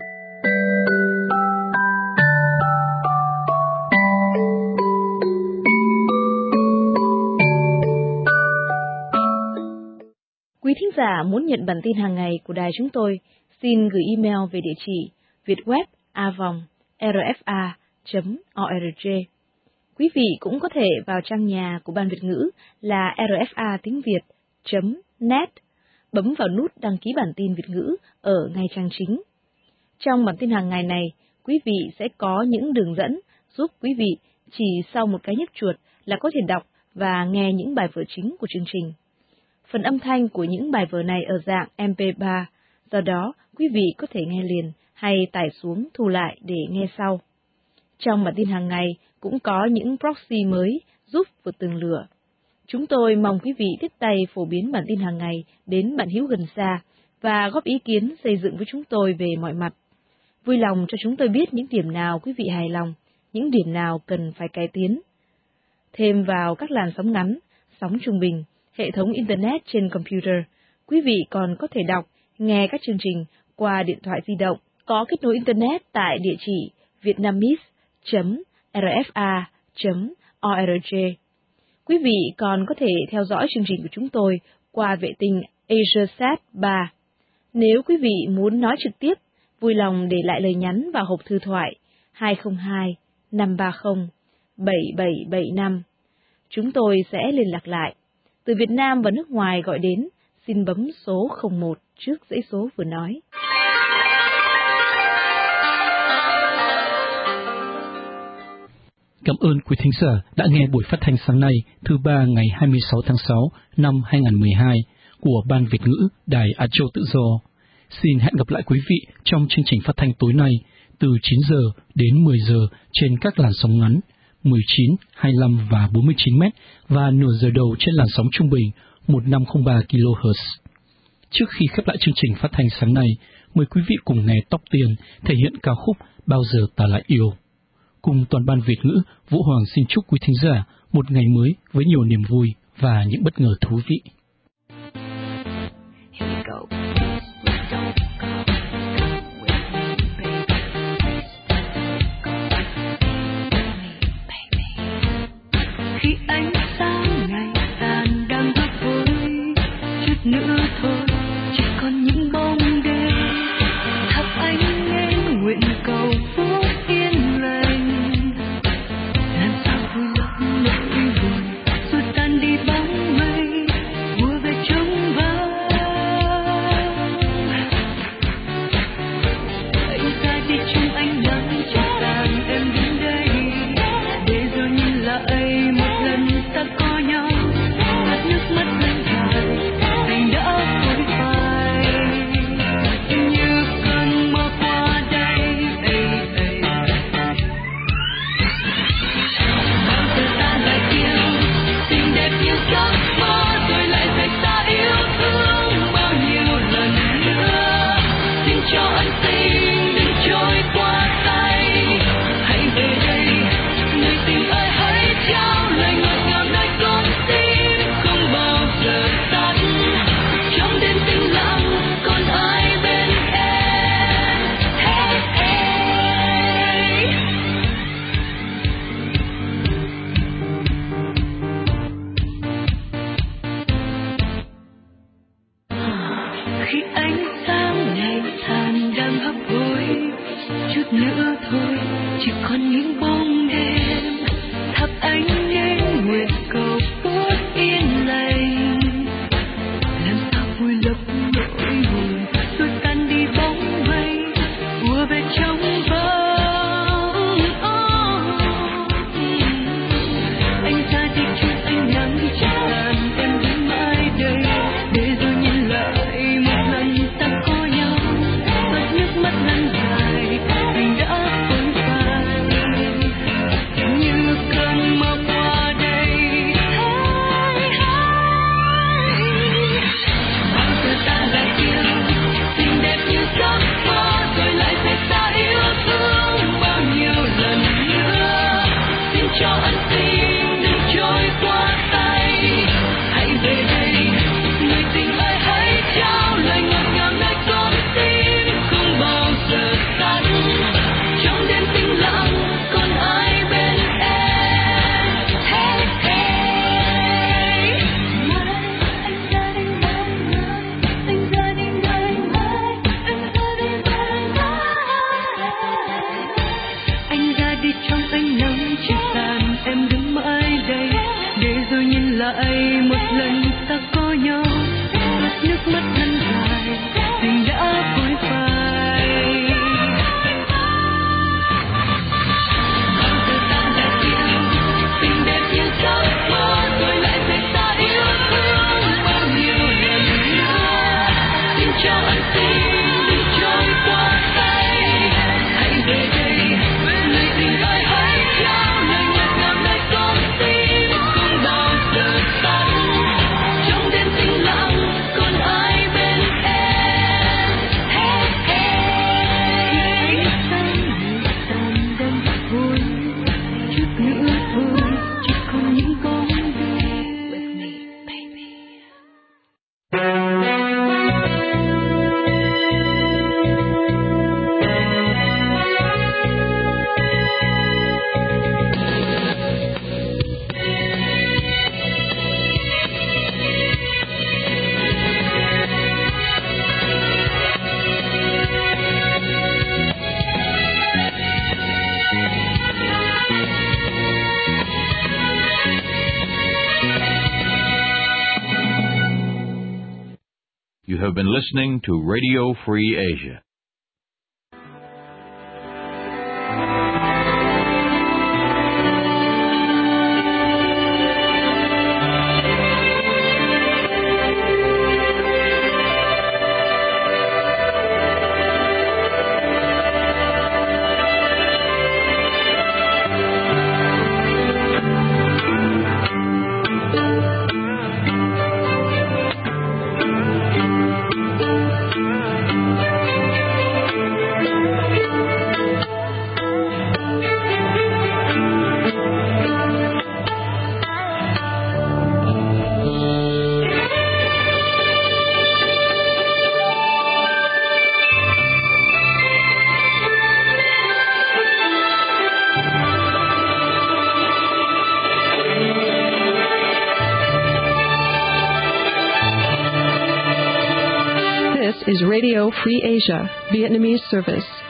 Quý thính giả muốn nhận bản tin hàng ngày của đài chúng tôi, xin gửi email về địa chỉ vietweb a vòng r f a chấm org. Quý vị cũng có thể vào trang nhà của Ban Việt ngữ là r f a tiếng việt chấm net, bấm vào nút đăng ký bản tin Việt ngữ ở ngay trang chính. Trong bản tin hàng ngày này, quý vị sẽ có những đường dẫn giúp quý vị chỉ sau một cái nhấp chuột là có thể đọc và nghe những bài vở chính của chương trình. Phần âm thanh của những bài vở này ở dạng em pê ba, do đó quý vị có thể nghe liền hay tải xuống thu lại để nghe sau. Trong bản tin hàng ngày cũng có những proxy mới giúp vượt tường lửa. Chúng tôi mong quý vị tiếp tay phổ biến bản tin hàng ngày đến bạn hữu gần xa và góp ý kiến xây dựng với chúng tôi về mọi mặt. Vui lòng cho chúng tôi biết những điểm nào quý vị hài lòng, những điểm nào cần phải cải tiến. Thêm vào các làn sóng ngắn, sóng trung bình, hệ thống Internet trên computer, quý vị còn có thể đọc, nghe các chương trình qua điện thoại di động có kết nối Internet tại địa chỉ vietnamese chấm r f a chấm org. Quý vị còn có thể theo dõi chương trình của chúng tôi qua vệ tinh AsiaSat ba. Nếu quý vị muốn nói trực tiếp, vui lòng để lại lời nhắn vào hộp thư thoại hai không hai năm ba không bảy bảy bảy năm. Chúng tôi sẽ liên lạc lại. Từ Việt Nam và nước ngoài gọi đến, xin bấm số không một trước dãy số vừa nói. Cảm ơn quý thính giả đã nghe buổi phát thanh sáng nay, thứ ba ngày hai mươi sáu tháng sáu năm hai nghìn không trăm mười hai của Ban Việt ngữ Đài Á Châu Tự Do. Xin hẹn gặp lại quý vị trong chương trình phát thanh tối nay từ chín giờ đến mười giờ trên các làn sóng ngắn mười chín, hai mươi lăm và bốn mươi chín mét và nửa giờ đầu trên làn sóng trung bình một nghìn năm trăm linh ba ki lô héc. Trước khi khép lại chương trình phát thanh sáng nay, mời quý vị cùng nghe Tóc Tiền thể hiện ca khúc Bao giờ ta lại yêu. Cùng toàn ban Việt ngữ, Vũ Hoàng xin chúc quý thính giả một ngày mới với nhiều niềm vui và những bất ngờ thú vị. Khi ánh sáng ngày tàn đang hấp hối, chút nữa thôi chỉ còn những bóng đêm, thắp ánh nến nguyện cầu phút yên lành, làm sao vui lấp nỗi buồn rồi tan đi bóng mây mùa về trống vắng. Hãy ra đi chung ánh nắng cho tàn em đến đây, để rồi nhìn lại một lần ta có nhau, hạt nước mắt lăn dài tình đã phôi phai như cơn mơ qua đây. Ê, ê. Bao giờ ta lại yêu xinh đẹp như giấc mơ, rồi lại phải ta yêu thương bao nhiêu lần nữa, xin cho ân tình đừng trôi qua tay. Hãy về đây người tình ơi, hãy trao lời ngọt ngào nơi con tim không bao giờ tắt. Trong đêm tĩnh lặng còn ai bên em? Hey, hey. Khi ánh sáng ngày tàn đang hấp hối, chút nữa thôi chỉ còn những bóng đêm, thắp ánh nến nguyện cầu phút yên lành, làm sao vui lấp trong ánh nắng chiều tàn em đứng mãi đây để rồi nhìn lại một lần ta có nhau, ướt nước mắt lăn dài tình đã phôi phai. Bao giờ ta lại yêu tình đẹp như giấc mơ rồi lại dạy ta yêu thương bao nhiêu lần nữa, xin cho ân tình đừng trôi qua tay, hãy về đây lời tình ơi hãy trao lời ngọt ngào lời con tim không bao giờ tắt, trong đêm tĩnh lặng còn ai bên em. Hey, hey. Khi ánh sáng mù tàn đang vui chút nữa thôi chỉ còn những bóng đêm. With me, baby. You have been listening to Radio Free Asia. This is Radio Free Asia, Vietnamese service.